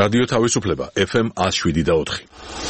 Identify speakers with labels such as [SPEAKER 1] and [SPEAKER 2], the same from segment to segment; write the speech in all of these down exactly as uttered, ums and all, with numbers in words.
[SPEAKER 1] რადიო თავისუფლება ეფ ემ one oh seven და four.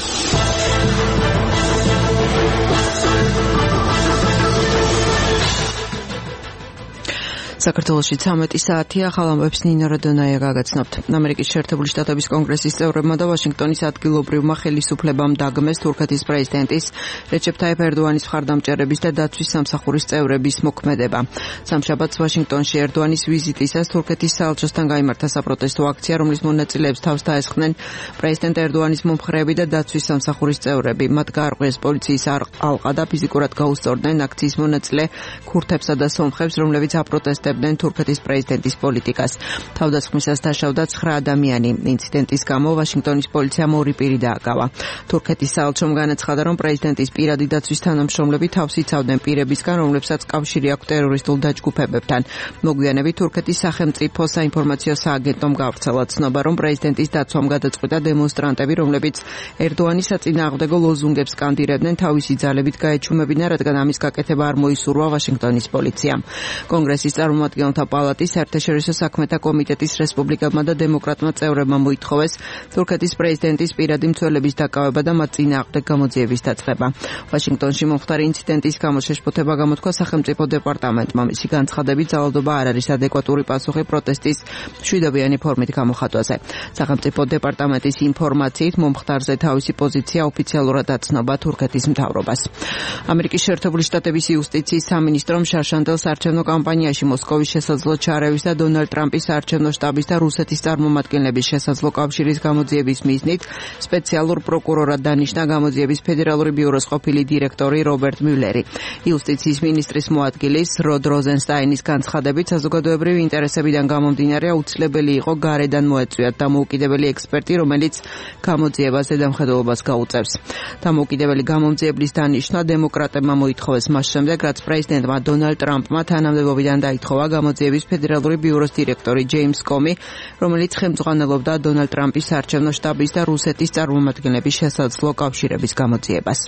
[SPEAKER 2] საქართველოში ცამეტი საათია, ახალ ამბებს ნინო როდონაია გაგაცნობთ. ამერიკის შეერთებული შტატების კონგრესის წევრებმა და ვაშინგტონის ადგილობრივმა ხელისუფლებამ დაგმეს თურქეთის პრეზიდენტის რეჩეპ ტაიპ ერდოანის მხარდამჭერების და დაცვის სამსახურის წევრების მოქმედება. სამშაბათს ვაშინგტონში ერდოანის ვიზიტისას თურქეთის საელჩოსთან გაიმართა საპროტესტო აქცია, რომლის მონაწილეებს თავს დაესხნენ პრეზიდენტ ერდოანის მომხრეები და დაცვის სამსახურის წევრები. მათ გაარღვიეს პოლიციის ალყა და ფიზიკურად გაუსწორდნენ აქციის მონაწილე ქურთებსა და სომხებს, რომლებიც აპროტესტებდნენ თურქეთის პრეზიდენტის პოლიტიკას. თავდასხმისას დაშავდა ცხრა ადამიანი. ინციდენტის გამო ვაშინგტონის პოლიციამ ორი პირი დააკავა. თურქეთის საელჩომ განაცხადა, რომ პრეზიდენტის პირადი დაცვის თანამშრომლები თავს იცავდნენ პირებისგან, რომლებსაც კავშირი აქვს ტერორისტულ დაჯგუფებებთან. მოგვიანებით თურქეთის სახელმწიფო საინფორმაციო სააგენტომ გავრცელა ცნობა, რომ პრეზიდენტის დაცვამ გადაწყვიტა დემონსტრანტები, რომლებიც ერდოანის საწინააღმდეგო ლოზუნგებს სკანდირებდნენ, თავისი ძალებით გაეჩუმებინა, რადგან ამის გაკეთება არ მოისურვა ვაშინგტონის პოლიციამ. კონგრესის წარმომადგენელთა პალატის საერთაშორისო საქმეთა კომიტეტის რესპუბლიკებმა და დემოკრატმა წევრებმა მოითხოვეს თურქეთის პრეზიდენტის პირადი მცველების დაკავება და მათ წინააღმდეგ გამოძიების დაწყება. ვაშინგტონში მომხდარი ინციდენტის გამო შეშფოთება გამოთქვა სახელმწიფო დეპარტამენტმა. მისი განცხადებით ძალადობა არ არის ადეკვატური პასუხი პროტესტის მშვიდობიანი ფორმით გამოხატვაზე. სახელმწიფო დეპარტამენტის ინფორმაციით მომხდარზე თავისი პოზიცია ოფიციალურად აცნობა თურქეთის მთავრობას. ამერიკის შეერთებული შტატების იუსტიციის სამინისტრომ შარშანდელ საარჩევნო კამპანიაში მოსკოვის შესაძლო ჩარევის და დონალდ ტრამპის საარჩევნო შტაბის და რუსეთის წარმომადგენლების შესაძლო კავშირის გამოძიების მიზნით სპეციალურ პროკურორად დანიშნა გამოძიების ფედერალური ბიუროს ყოფილი დირექტორი რობერტ მიულერი. იუსტიციის მინისტრის მოადგილის როდ როზენსტაინის განცხადებით საზოგადოებრივი ინტერესებიდან გამომდინარე აუცილებელი იყო გარედან მოეწვიათ დამოუკიდებელი ექსპერტი, რომელიც გამოძიებას ზედამხედველობას გაუწევს. დამოუკიდებელი გამომძიებლის დანიშვნა დემოკრატებმა მოითხოვეს მას შემდეგ, რაც პრეზიდენტმა დონალდ ტრამპმა თანამდებობიდან დაითხოვა გამოძიების ფედერალური ბიუროს დირექტორი ჯეიმს კომი, რომელიც ხელმძღვანელობდა დონალდ ტრამპის საარჩევნო შტაბის და რუსეთის წარმომადგენლების შესაძლო კავშირების გამოძიებას.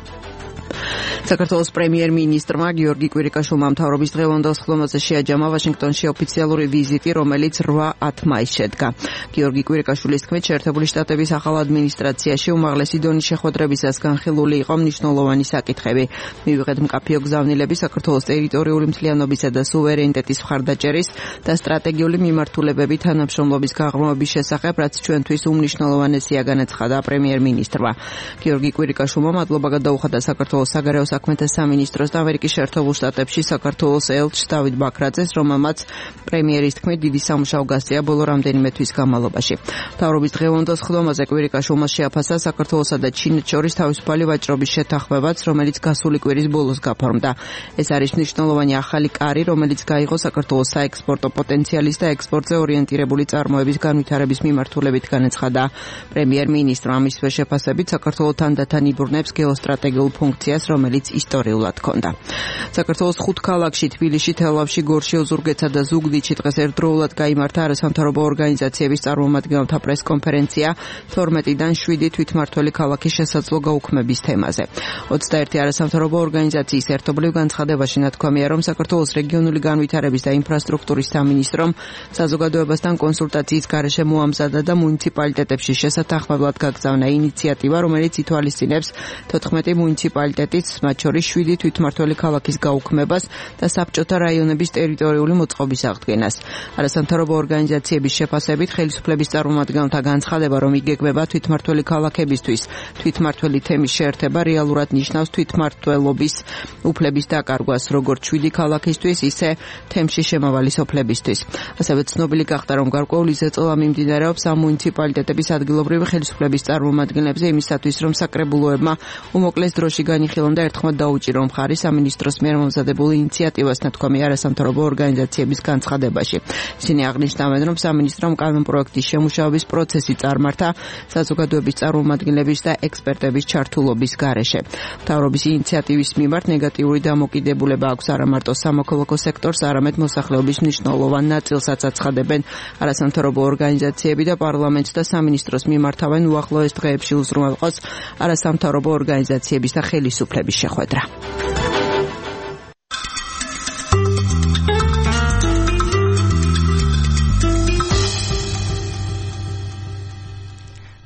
[SPEAKER 2] საქართველოს პრემიერ-მინისტრმა გიორგი კვირიკაშვილმა მთავრობის დღევანდელ სხდომაზე შეაჯამა ვაშინგტონში ოფიციალური ვიზიტი, რომელიც eight ten მაისს შედგა. გიორგი კვირიკაშვილის თქმით, შეერთებული შტატების ახალ ადმინისტრაციაში უმაღლესი დონის შეხვედრებისას განხილული იყო მნიშვნელოვანი საკითხები. მივიღეთ მკაფიო გზავნილები საქართველოს ტერიტორიული მთლიანობისა და სუვერენიტეტის მხარდაჭერის და სტრატეგიული მიმართულებები თანამშრომლობის გაღრმავების შესახებ, რაც ჩვენთვის უმნიშვნელოვანესია, განაცხადა პრემიერ-მინისტრმა. გიორგი კვირიკაშვილმა მადლობა გადაუხადა საქართველოს საგარეო საქმეთა სამინისტროს და ამერიკის შეერთებულ შტატებში საქართველოს ელჩს დავით ბაქრაძეს, რომელმაც პრემიერის თქმით დიდი სამუშაო გასწია ბოლო რამდენიმე თვის განმავლობაში. მთავრობის დღევანდელ სხდომაზე კვირიკაშვილმა შეაფასა საქართველოსა და ჩინეთს შორის თავისუფალი ვაჭრობის შეთანხმებაც, რომელიც გასული კვირის ბოლოს გაფორმდა. ეს არის მნიშვნელოვანი ახალი კარი, რომელიც გაიღო საქართველოს საექსპორტო პოტენციალის და ექსპორტზე ორიენტირებული წარმოების განვითარების მიმართულებით, განაცხადა პრემიერ-მინისტრმა. მისვე შეფასებით საქართველოს თანდათან იბრძნებს გეოსტრატეგიულ ფუნქციას, რომელიც ისტორიულად ჰქონდა. საქართველოს ხუთ ქალაქში, თბილისში, თელავში, გორში, ოზურგეთსა და ზუგდიდში დღეს ერთდროულად გაიმართა არასამთავრობო ორგანიზაციების წარმომადგენელთა პრესკონფერენცია თორმეტიდან შვიდი თვითმმართველი ქალაქის შესაძლო გაუქმების თემაზე. ოცდაერთი არასამთავრობო ორგანიზაციის ერთობლივ განცხადებაში ნათქვამია, რომ საქართველოს რეგიონული განვითარების და ინფრასტრუქტურის სამინისტრომ საზოგადოებასთან კონსულტაციის გარეშე მოამზადა და მუნიციპალიტეტებში შესათანხმებლად გაგზავნა ინიციატივა, რომელიც ითვალისწინებს თოთხმეტი მუნიციპალიტეტის, მათ შორის შვიდი თვითმმართველი ქალაქის გაუქმებას და საბჭოთა რაიონების ტერიტორიული მოწყობის აღდგენას. არასამთავრობო ორგანიზაციების შეფასებით ხელისუფლების წარმომადგენელთა განცხადება, რომ იგეგმება თვითმმართველი ქალაქებისთვის თვითმმართველი თემის შეერთება, რეალურად ნიშნავს თვითმმართველობის უფლების დაკარგვას, როგორც შვიდი ქალაქისთვის, ისე თემში შემავალი სოფლებისთვის. ასევე ცნობილი გახდა, რომ გარკვეული ზეწოლა მიმდინარეობს ამ მუნიციპალიტეტების ადგილობრივი ხელისუფლების წარმომადგენლებზე იმისათვის, რომ საკრებულოებმა უმოკლეს დროში განიხილონ და ერთხმად დაუჭირონ მხარი სამინისტროს მიერ მომზადებულ ინიციატივას, ნათქვამია არასამთავრობო ორგანიზაციების განცხადებაში. ისინი აღნიშნავენ, რომ სამინისტრომ კანონპროექტის შემუშავების პროცესი წარმართა საზოგადოების წარმომადგენლების და ექსპერტების ჩართულობის გარეშე. მთავრობის ინიციატივის მიმართ ნეგატიური დამოკიდებულება აქვს არა მარტო სამოქალაქო სექტორს, არამედ მოსახლეობის მნიშვნელოვან ნაწილსაც აცხადებენ არასამთავრობო ორგანიზაციები და პარლამენტს და სამინისტროს მიმართავენ უახლოეს დღეებში უზრუნველყოს არასამთავრობო ორგანიზაციების და ხელისუფლების შეხვედრა.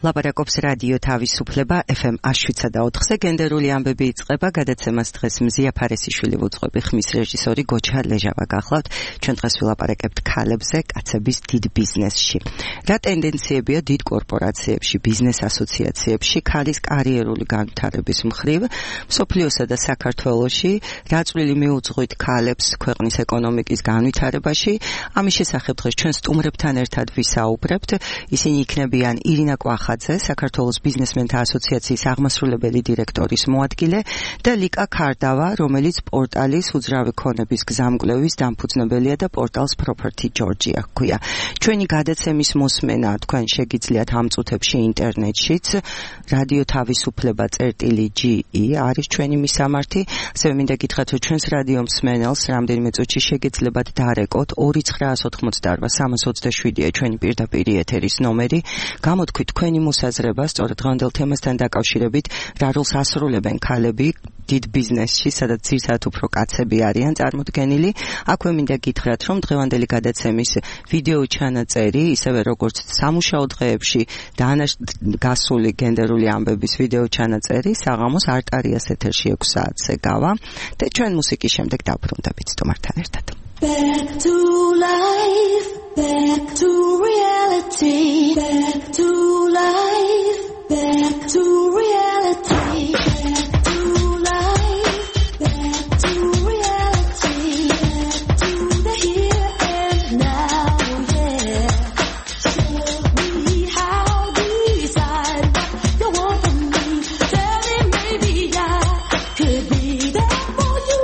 [SPEAKER 3] ლაპარაკობს რადიო თავისუფლება ეფ ემ შვიდსა და ოთხზე გენდერული ამბები იწყება გადაცემას დღეს მზია ფარესიშვილი ვუძღვები ხმის რეჟისორი გოჩა ლეჟავა გახლავთ ჩვენ დღეს ვილაპარაკებთ ქალებზე კაცების დიდ ბიზნესში რა ტენდენციებია დიდ კორპორაციებში ბიზნეს ასოციაციებში ქალის კარიერული განვითარების მხრივ მსოფლიოსა და საქართველოში რა წვლილი მიუძღვით ქალებს ქვეყნის ეკონომიკის განვითარებაში ამის შესახებ დღეს ჩვენ სტუმრებთან ერთად ვისაუბრებთ ისინი იქნებიან ირინა კვახაძე, საქართველოს ბიზნესმენთა ასოციაციის აღმასრულებელი დირექტორის მოადგილე და ლიკა ქარდავა, რომელიც პორტალის უძრავი ქონების გზამკვლევის დამფუძნებელია და პორტალს Property Georgia ჰქვია. ჩვენი გადაცემის მოსმენა თქვენ შეგიძლიათ ამ წუთებში ინტერნეტშიც რადიო თავისუფლება წერტილი ჯი ი არის ჩვენი მისამართი. ასევე მინდა გითხრათ, რომ ჩვენს რადიო მსმენელს რამდენიმე წუთში შეგეძლებათ დარეკოთ ორი ცხრაას ოთხმოცდაარბა სამას ოცდაშვიდია ჩვენი პირდაპირ ეთერის ნომერი. გამოთქვით თქვენი მოსაზრება სწორედ დღევანდელ თემასთან დაკავშირებით, რა როლს ასრულებენ ქალები დიდ ბიზნესში, სადაც ძირითადად უფრო კაცები არიან წარმოდგენილი. აქვე მინდა გითხრათ, რომ დღევანდელი გადაცემის ვიდეო ჩანაწერი, ისევე როგორც სამუშაო დღეებში გასული გენდერული ამბების ვიდეო ჩანაწერი, საღამოს არტარიას ეთერში ექვს საათზე გავა და ჩვენ მუსიკის შემდეგ დავბრუნდებით სტუმართან ერთად.
[SPEAKER 4] Back to life, back to reality, back to life, back to reality, back to life, back to reality, back to the here and now, yeah. Show me how to decide what you want from me. Tell me maybe I could be there for you.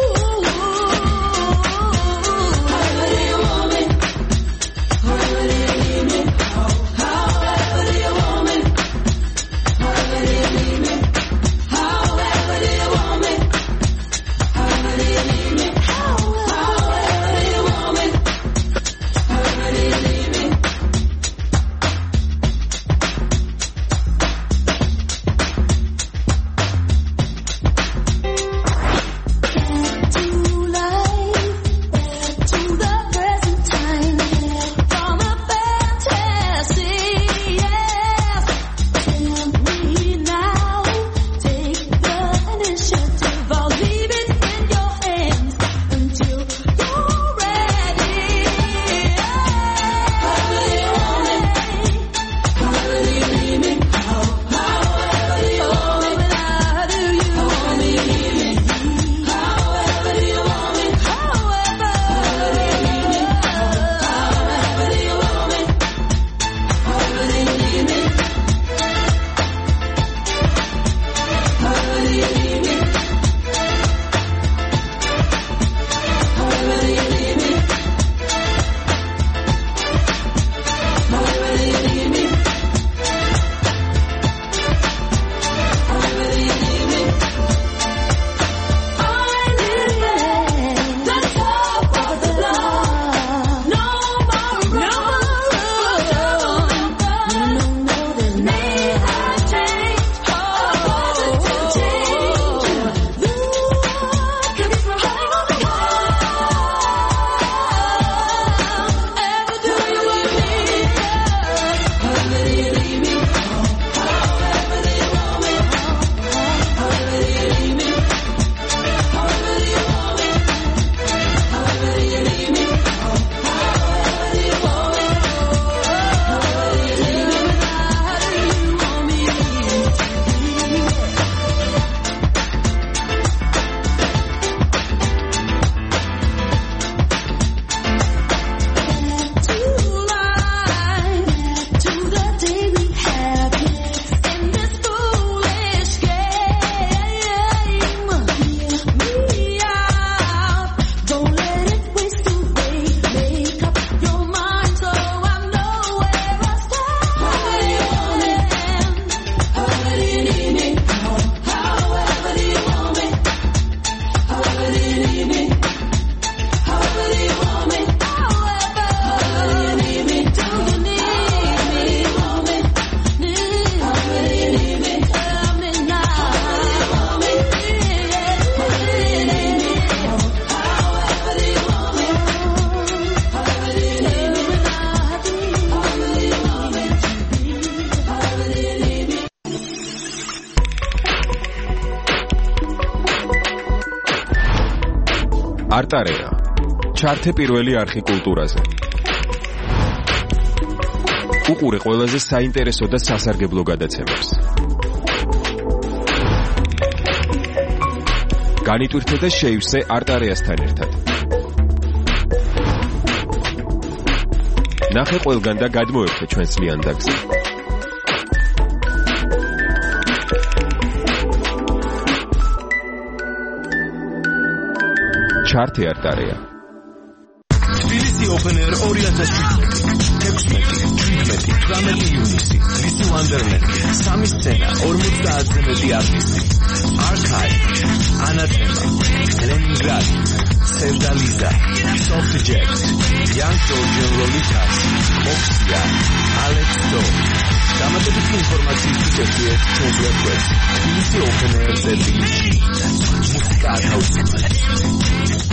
[SPEAKER 5] არტარეა. ჩართე პირველი არხი კულტურაზე. უყურე ყველაზე საინტერესო და სასარგებლო გადაცემებს. განიტვირთე და შეივსე არტარეასთან ერთად. ნახე ყველგან და გადმოერთე ჩვენს ლიანდაგზე. ჩართე არტარეა.
[SPEAKER 6] თბილისი Open Air ორი ათას შვიდმეტი, ექვსმეტი, თვრამეტი ივნისი, თბილისი Wonderland, სამი სცენა, ორმოცდაათზე მეტი არტისტი. Archive, Anatema, Leningrad, Sevdaliza, Soft Jet, Young Georgian Lolitas, Moxia, Alex Do. დამატებითი ინფორმაციისთვის ერთიეთ ჩვენს ვებგვერდს თბილისი Open Air წერტილი მუსიკა ათავისუფლება.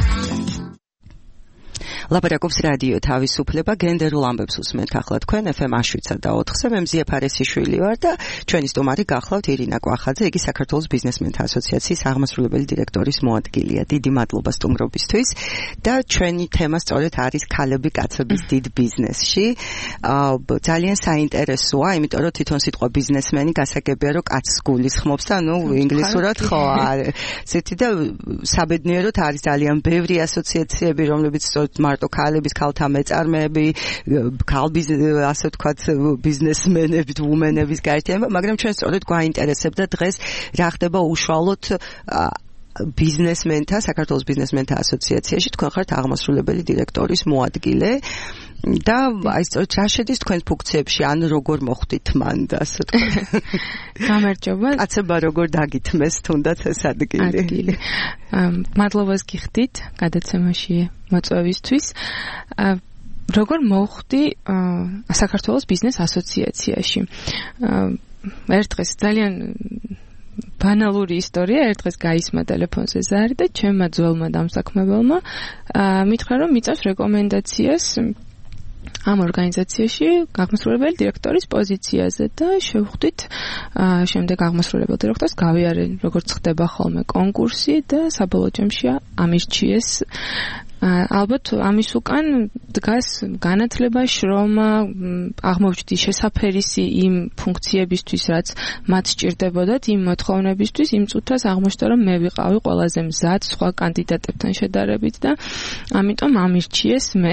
[SPEAKER 3] ლაპარაკობს რადიო თავისუფლება, გენდერულ ამბებს უსმენთ ახლა თქვენ ეფ ემ შვიდსა და ოთხზე. მე მზია ფარესიშვილი ვარ და ჩვენი სტუმარი გახლავთ ირინა კვახაძე, იგი საქართველოს ბიზნესმენთა ასოციაციის აღმასრულებელი დირექტორის მოადგილეა. დიდი მადლობა სტუმრობისთვის და ჩვენი თემა სწორედ არის ქალები კაცების დიდ ბიზნესში. ძალიან საინტერესოა, იმიტომ რომ თვითონ სიტყვა ბიზნესმენი გასაგებია, რომ კაცს გულისხმობს და ნუ ინგლისურად ხო არის. ზეთი და საბედნიეროდ არის ძალიან ბევრი ასოციაციები, რომლებიც სწორედ то ქალების ქალთა მეწარმეები, ქალბიზ ასე ვთქვათ ბიზნესმენები, ვუმენების გაერთიანება, მაგრამ ჩვენ სწორედ გვაინტერესებდა დღეს რა ხდება უშუალოდ ბიზნესმენთა, საქართველოს ბიზნესმენთა ასოციაციაში, თქვენ ხართ აღმასრულებელი დირექტორის მოადგილე და აი სწორედ რა შედის თქვენ ფუნქციებში, ან როგორ მოხდით მან და ასე ვთქვათ.
[SPEAKER 7] გამარჯობა.
[SPEAKER 3] აცება როგორ დაგითმეს თუნდაც ეს ადგილი.
[SPEAKER 7] მადლობას გიხდით გადაცემაში მოწვევისთვის. როგორ მოხდი საქართველოს ბიზნეს ასოციაციაში. ერთ დღეს ძალიან ბანალური ისტორია, ერთ დღეს გაისმა ტელეფონზე ზარი და ჩემმა ძველმა დამსაქმებელმა მითხრა, რომ მიწევს რეკომენდაციას ამ ორგანიზაციაში აღმასრულებელი დირექტორის პოზიციაზე და შევხვდით შემდეგ აღმასრულებელ დირექტორს გავიარეთ, როგორც ხდება ხოლმე კონკურსი და საბოლოო ჯამში ამირჩიეს. ალბათ ამის უკან დგას განათლება, შრომა, აღმოჩნდი შესაფერისი იმ ფუნქციებისთვის, რაც მათ სჭირდებოდათ, იმ მოთხოვნებისთვის, იმ წუთას აღმოჩნდა, რომ მე ვიყავი ყველაზე მზად სხვა კანდიდატებთან შედარებით და ამიტომ ამირჩიეს მე.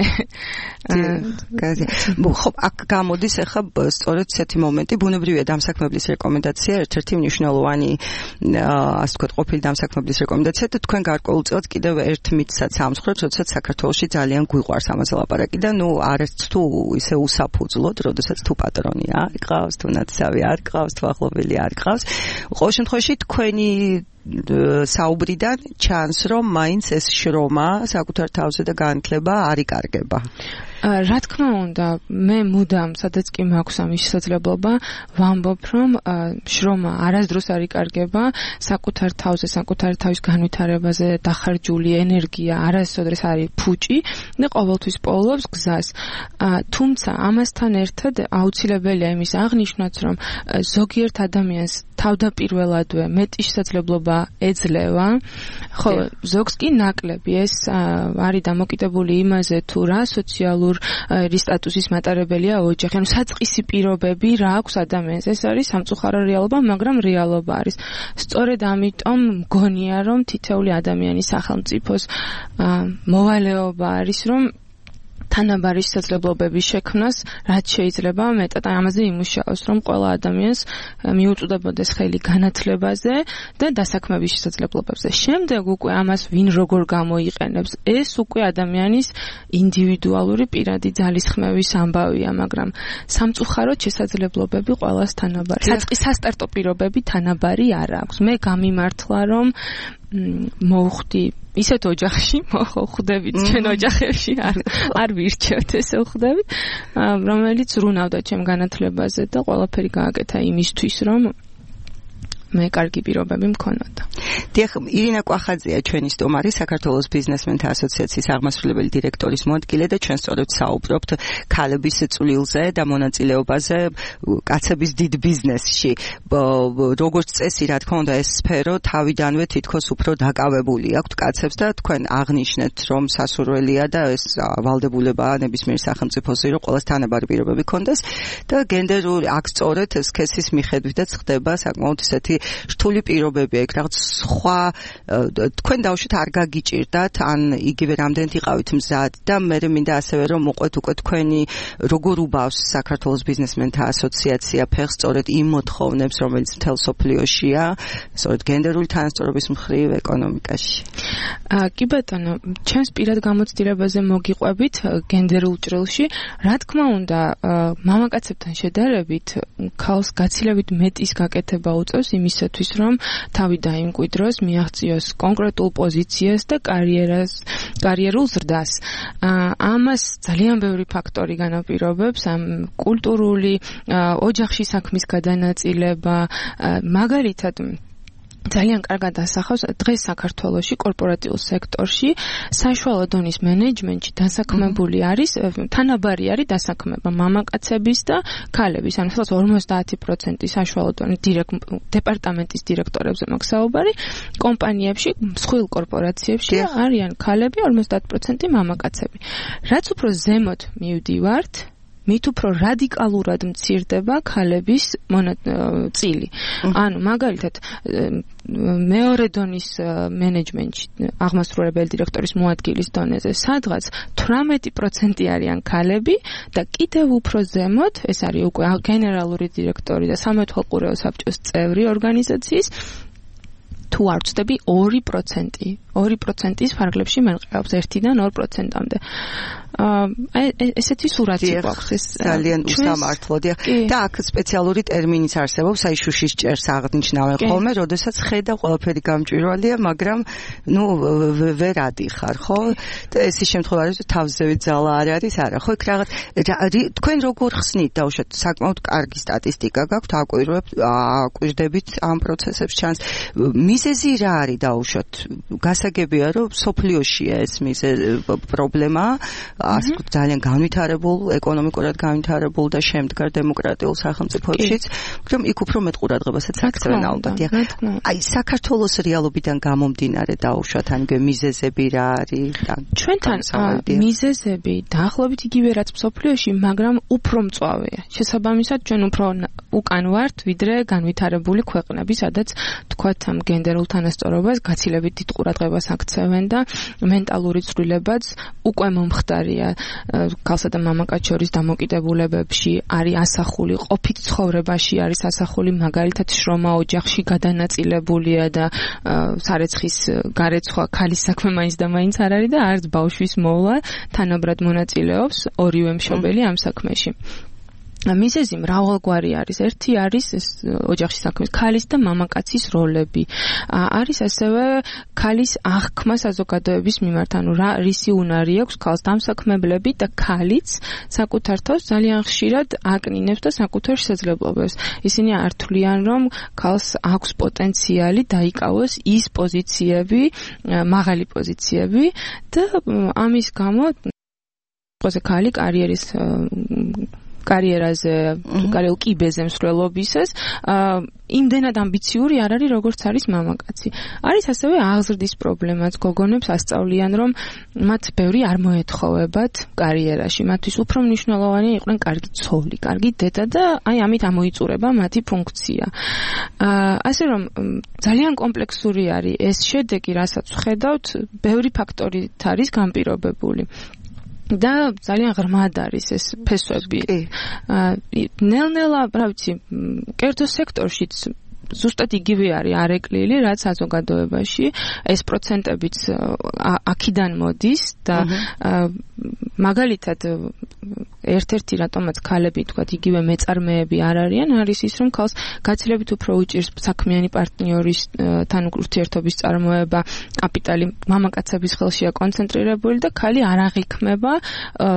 [SPEAKER 3] ხო, აქ გამოდის ახლა სწორედ ესეთი მომენტი, ბუნებრივია დამსაქმებლის რეკომენდაცია, ერთ-ერთი მნიშვნელოვანი ასე ვთქვათ, ყოფილი დამსაქმებლის რეკომენდაცია და თქვენ გარკვეულწილად კიდევ ერთ მითსაც ამსხროთ, როდესაც საქართველოში ძალიან გვიყვარს ამაზე ლაპარაკი და ნუ არც თუ ისე უსაფუძვლოდ, როდესაც თუ პატრონი არ გყავს, თუ ნაცავი არ გყავს, თუ ახლობელი არ გყავს. ყოველ შემთხვევაში თქვენი საუბრიდან ჩანს, რომ მაინც ეს შრომა საკუთარ თავზე და განათლება არ იკარგება.
[SPEAKER 7] რა თქმა უნდა, მე მუდამ, სადაც კი მაქვს ამის შესაძლებლობა, ვამბობ, რომ შრომა არასდროს არ იკარგება, საკუთარ თავზე, საკუთარ თავის განვითარებაზე დახარჯული ენერგია არასოდეს არის ფუჭი და ყოველთვის პოულობს გზას. თუმცა ამასთან ერთად აუცილებელია იმის აღნიშვნაც, რომ ზოგიერთ ადამიანს თავდაპირველადვე მეტი შესაძლებლობა ეძლევა, ხოლო ზოგს კი ნაკლები. ეს არის დამოკიდებული იმაზე, თუ რა სოციალურ რის სტატუსის მატარებელია ოჯახი, ანუ საწყისი პირობები რა აქვს ადამიანს. ეს არის სამწუხარო რეალობა, მაგრამ რეალობა არის. სწორედ ამიტომ მგონია, რომ თითოეული ადამიანის სახელმწიფოს მოვალეობა არის, რომ თანაბარი შესაძლებლობების შექმნას რაც შეიძლება მეტად ამაზე იმუშაოს, რომ ყველა ადამიანს მიუწვდებოდეს ხელი განათლებაზე და დასაქმების შესაძლებლობებზე. შემდეგ უკვე ამას ვინ როგორ გამოიყენებს, ეს უკვე ადამიანის ინდივიდუალური პირადი ძალისხმევის ამბავია, მაგრამ სამწუხაროდ შესაძლებლობები ყველას თანაბარი. საწყის სასტარტო პირობები თანაბარი არ აქვს. მე გამიმართლა, რომ მოვხვდი ისეთ ოჯახში, მოხვდებით ჩვენ ოჯახებში, არ არ ვირჩევთ ესე ვხვდებით, რომელიც რუნავდა ჩემ განათლებაზე და ყველაფერი გააკეთა იმისთვის, რომ მე კარგი პირობები მქონოდა.
[SPEAKER 3] დიახ, ირინა კვახაძეა ჩვენი სტუმარი, საქართველოს ბიზნესმენთა ასოციაციის აღმასრულებელი დირექტორის მოადგილე და ჩვენ სწორედ საუბრობთ ქალების წვლილზე და მონაწილეობაზე კაცების დიდ ბიზნესში. როგორც წესი, რა თქმა უნდა, ეს სფერო თავიდანვე თითქოს უფრო დაკავებული აქვს კაცებს და თქვენ აღნიშნეთ, რომ სასურველია და ეს ვალდებულებაა ნებისმიერ სახელმწიფოზე, რომ ყველას თანაბარი პირობები ქონდეს და გენდერული აქ სწორედ სქესის მიხედვითაც ხდება საკმაოდ ისეთი რთული პირობები აქვს, რაღაც სხვა თქვენ დავუშვით არ გაგიჭირდათ, ან იგივე რამდენად იყავით მზად და მე მინდა ასევე რომ მოყვეთ უკვე თქვენი როგორ უბავს საქართველოს ბიზნესმენთა ასოციაცია ფეხს სწორედ იმ მოთხოვნებს, რომელიც მთელ სოფლიოშია, სწორედ გენდერული თანასწორობის მხრივ ეკონომიკაში.
[SPEAKER 7] კი ბატონო, ჩემს პირად გამოცდილებაზე მოგიყვებით გენდერულ ჭრილში, რა თქმა უნდა, მამაკაცებთან შედარებით ქალს გაცილებით მეტის გაკეთება უწევს იმისათვის, რომ თავი დაიმკვიდროს, მიაღწიოს კონკრეტულ პოზიციას და კარიერას, კარიერულ ზრდას. ამას ძალიან ბევრი ფაქტორი განაპირობებს, ამ კულტურული, ოჯახში საქმის გადანაწილება, მაგალითად ძალიან კარგად ასახავს დღეს საქართველოში კორპორატიულ სექტორში საშუალო დონის მენეჯმენტში დასაქმებული არის, თანაბარი არის დასაქმება მამაკაცების და ქალების, ანუ სადღაც ორმოცდაათი პროცენტი საშუალო დონის დეპარტამენტის დირექტორებზე მაქვს საუბარი, კომპანიებში, მსხვილ კორპორაციებში არიან ქალები, ორმოცდაათი პროცენტი მამაკაცები. რაც უფრო ზემოთ მივდივართ, მით უფრო რადიკალურად მცირდება ქალების წილი. ანუ მაგალითად მეორე დონის მენეჯმენტში აღმასრულებელი დირექტორის მოადგილის დონეზე სადღაც თვრამეტი პროცენტი არიან ქალები და კიდევ უფრო ზემოთ ეს არის უკვე გენერალური დირექტორი და სამეთვალყურეო საბჭოს წევრი ორგანიზაციის თუ არ ვწდები ორი პროცენტი. ორი პროცენტის ფარგლებში მენყევს ერთიდან ორ პროცენტამდე. აი ესეთი სურათი გვაქვს ეს
[SPEAKER 3] ძალიან უსამართლოა და აქ სპეციალური ტერმინიც არსებობს, აი შუშის ჭერს აღნიშნავენ ხოლმე, როდესაც ხედა ყველაფერი გამჭვირვალეა, მაგრამ ნუ ვერ ადიხარ, ხო? და ეს ის შემთხვევა არის, რომ თავზევით ძალა არ არის, არა, ხო? იქ რაღაც თქვენ როგორ ხსნით დაუშვათ, საკმაოდ კარგი სტატისტიკა გაქვთ, აკვირვებთ, აკვირდებით ამ პროცესებს ჩანს. მიზეზი რა არის დაუშვათ? გასაგებია, რომ სოფლიოშია ეს მიზეზი პრობლემა, ასე ძალიან განვითარებულ, ეკონომიკურად განვითარებულ და შემდგარ დემოკრატიულ სახელმწიფოებშიც, მაგრამ იქ უფრო მეტ ყურადღებასაც აქცევენ ალბათ. აი საქართველოს რეალობიდან გამომდინარე დაუშვათ, ან მიზეზები რა არის?
[SPEAKER 7] ჩვენთან მიზეზები დაახლოებით იგივე რაც სოფლიოში, მაგრამ უფრო მწვავეა. შესაბამისად, ჩვენ უფრო უკან ვართ, ვიდრე განვითარებული ქვეყნები, სადაც თქვათ ამ გენდერულ თანასწორობას გაცილებით დიდ ყურადღებას აქცევენ და მენტალური ცვლილებაც უკვე მომხდარია. ქალსა და მამაკაც შორის დამოკიდებულებებში არის ასახული, ყოფით ცხოვრებაში არის ასახული, მაგალითად შრომა ოჯახში გადანაწილებულია და სარეცხის გარეცხვა ქალის საქმე მაინც და მაინც არ არის და არც ბავშვის მოვლა თანაბრად მონაწილეობს ორივე მშობელი ამ საქმეში. მიზეზი მრავალგვარი არის. ერთი არის ეს ოჯახში საქმის ქალის და მამაკაცის როლები. არის ასევე ქალის აღქმა საზოგადოების მიმართ, ანუ რა რისი უნარი აქვს ქალს დამსაქმებლები და ქალიც საკუთარ თავს ძალიან ხშირად აკნინებს და საკუთარ შესაძლებლობებს. ისინი არ თვლიან, რომ ქალს აქვს პოტენციალი დაიკავოს ის პოზიციები, მაღალი პოზიციები და ამის გამო ყველაზე ქალი კარიერის კარიერაზე, კარიერულ კიბეზე მსვლელობისას, იმდენად ამბიციური არ არის, როგორც არის მამაკაცი. არის ასევე აღზრდის პრობლემაც, გოგონებს ასწავლიან, რომ მათ ბევრი არ მოეთხოვებათ კარიერაში. მათთვის უფრო მნიშვნელოვანი იყვნენ კარგი ცოლი, კარგი დედა და აი ამით ამოიწურება მათი ფუნქცია. ასე რომ ძალიან კომპლექსური არის ეს შედეგი, რასაც ვხედავთ, ბევრი ფაქტორით არის განპირობებული. და ძალიან ღრმად არის ეს ფესვები. ნელ-ნელა, რა ვიცი, კერძო სექტორშიც ზუსტად იგივე არისარეკლილი, რაც საზოგადოებაში, ეს პროცენტებიც აქედან მოდის და მაგალითად ერთ-ერთი რატომაც ქალები თქვათ იგივე მეწარმეები არ არიან, არის ის, რომ ქალს გაცილებით უფრო უჭირს საქმიანი პარტნიორის თან ურთიერთობის წარმოება, კაპიტალი მამაკაცების ხელშია კონცენტრირებული და ქალი არ აღიქმება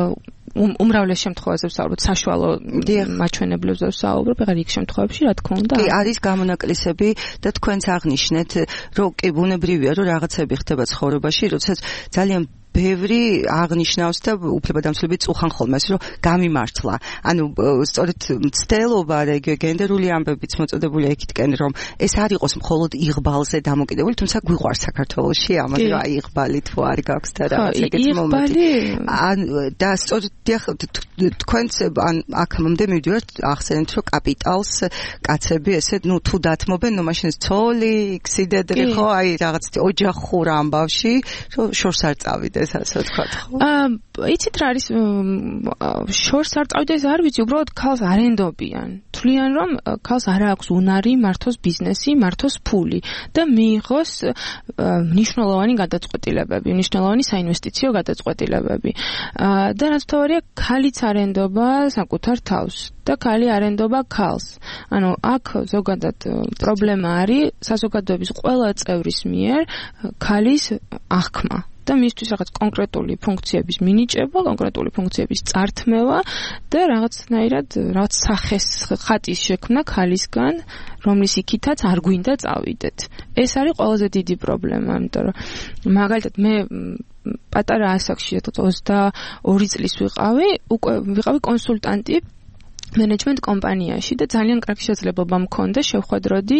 [SPEAKER 7] უმრავლეს შემთხვევაში ვსაუბრობ საშუალო მაჩვენებლებზე ვსაუბრობ, ეხლა იქ შემთხვევებში რა თქმა უნდა.
[SPEAKER 3] კი, არის გამონაკლისები და თქვენც აღნიშნეთ, რომ კი ბუნებრივია, რომ რაღაცები ხდება ცხოვრებაში, როდესაც ძალიან ბევრი აღნიშნავს და უფლებადამცველები წუხან ხოლმე, რომ გამიმართლა. ანუ სწორედ მცდელობა და გენდერული ამბებიც მოწოდებულია იქითკენ, რომ ეს არ იყოს მხოლოდ იღბალზე დამოკიდებული, თუმცა გვიყვარს საქართველოში ამაზე, რომ აი იღბალი თუ არ გაქვს და რაღაც ეგეთი მომენტი. ან და სწორედ თქვენც ან აქამდე მივიდივართ ახსენეთ, რომ კაპიტალს კაცები ესე ნუ თუ დათმობენ, ნუ მაშინ ცოლი, ქსიდედრი ხო, აი რაღაც ოჯახურ ამბავში, რომ შორს არ წავიდეს. ასე ვთქვათ ხო?
[SPEAKER 7] აა, იცით რა არის შორს არ წავიდეს არ ვიცი, უბრალოდ ქალს არენდობიან. თვლიან რომ ქალს არ აქვს უნარი მართოს ბიზნესი, მართოს ფული და მიიღოს მნიშვნელოვანი გადაწყვეტილებები, მნიშვნელოვანი საინვესტიციო გადაწყვეტილებები. აა და რაც თავარია, ქალიც არენდობა საკუთარ თავს და ქალი არენდობა ქალს. ანუ აქ ზოგადად პრობლემა არის საზოგადოების ყველა წევრის მიერ ქალის აღქმა. და მისთვის რაღაც კონკრეტული ფუნქციების მინიჭება, კონკრეტული ფუნქციების წართმევა და რაღაცნაირად რაღაც სახეს ხატის შექმნა ქალისგან, რომლის იქითაც არ გვინდა წავიდეთ. ეს არის ყველაზე დიდი პრობლემა, იმიტომ რომ მაგალითად მე პატარა ასაკში ოცდაორი წლის ვიყავი, უკვე ვიყავი კონსულტანტი მენეჯმენტ კომპანიაში და ძალიან კარგი შესაძლებლობა მქონდა შევხვედროდი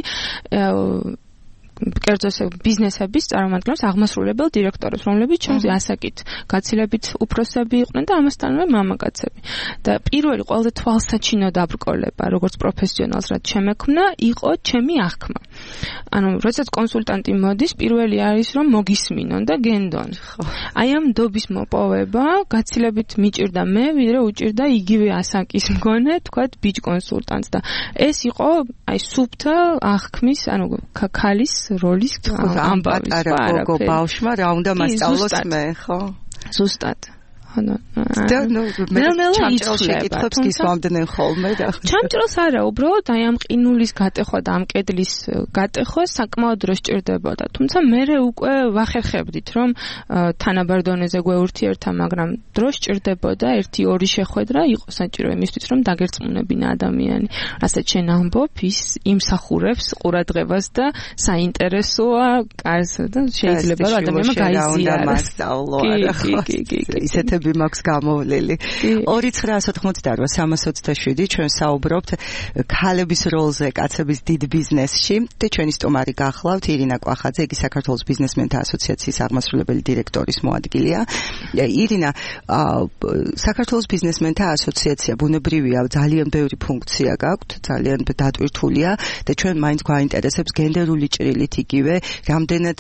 [SPEAKER 7] კერძო ბიზნესების წარმომადგენლებს, აღმასრულებელ დირექტორებს, რომლებიც ჩემზე ასაკით გაცილებით უფროსები იყვნენ და ამასთანავე მამაკაცები. და პირველი ყველაზე თვალსაჩინო დაბრკოლება, როგორც პროფესიონალს, რაც შემექმნა, იყო ჩემი აღქმა. ანუ, როდესაც კონსულტანტი მოდის, პირველი არის, რომ მოგისმინონ და გენდონ. აი ამ დობის მოპოვება გაცილებით მიჭირდა მე, ვიდრე უჭირდა იგივე ასაკის მგონე, თქვათ, ბიჭ კონსულტანტს და ეს იყო აი სუფთა აღქმის, ანუ ქალის როლის ამბავის
[SPEAKER 3] პატარა გოგო ბავშვმა რა უნდა მასწავლოს მე, ხო?
[SPEAKER 7] ზუსტად. ანუ
[SPEAKER 3] და ნუ მე ჩამჭრელს ეკითხებს გისვამდნენ ხოლმე და
[SPEAKER 7] ჩამჭრელს არა, უბრალოდ აი ამ ყინულის გატეხვა და ამ კედლის გატეხვა საკმაოდ დრო სჭირდებოდა. თუმცა მე უკვე ვახერხებდით, რომ თანაბარ დონეზე გვეურთიერთა, მაგრამ დრო სჭირდებოდა ერთი ორი შეხვედრა იყო საჭირო იმისთვის, რომ დაგერწმუნებინა ადამიანი. რასაც შენ ამბობ, ის იმსახურებს ყურადღებას და საინტერესოა კარს და შეიძლება რომ ადამიანმა გაიზიაროს. კი, კი, კი, კი.
[SPEAKER 3] ისეთი მაქვს გამოვლილი. ორი ცხრაას ოთხმოცდაორი სამას ოცდაშვიდი ჩვენ საუბრობთ ქალების როლზე კაცების დიდ ბიზნესში და ჩვენი სტუმარი გახლავთ ირინა კვახაძე, იგი საქართველოს ბიზნესმენთა ასოციაციის აღმასრულებელი დირექტორის მოადგილეა. ირინა, საქართველოს ბიზნესმენთა ასოციაცია ბუნებრივია, ძალიან ბევრი ფუნქცია გაქვთ, ძალიან დატვირთულია და ჩვენ მაინც გვაინტერესებს გენდერული ჭრილით იგივე, რამდენად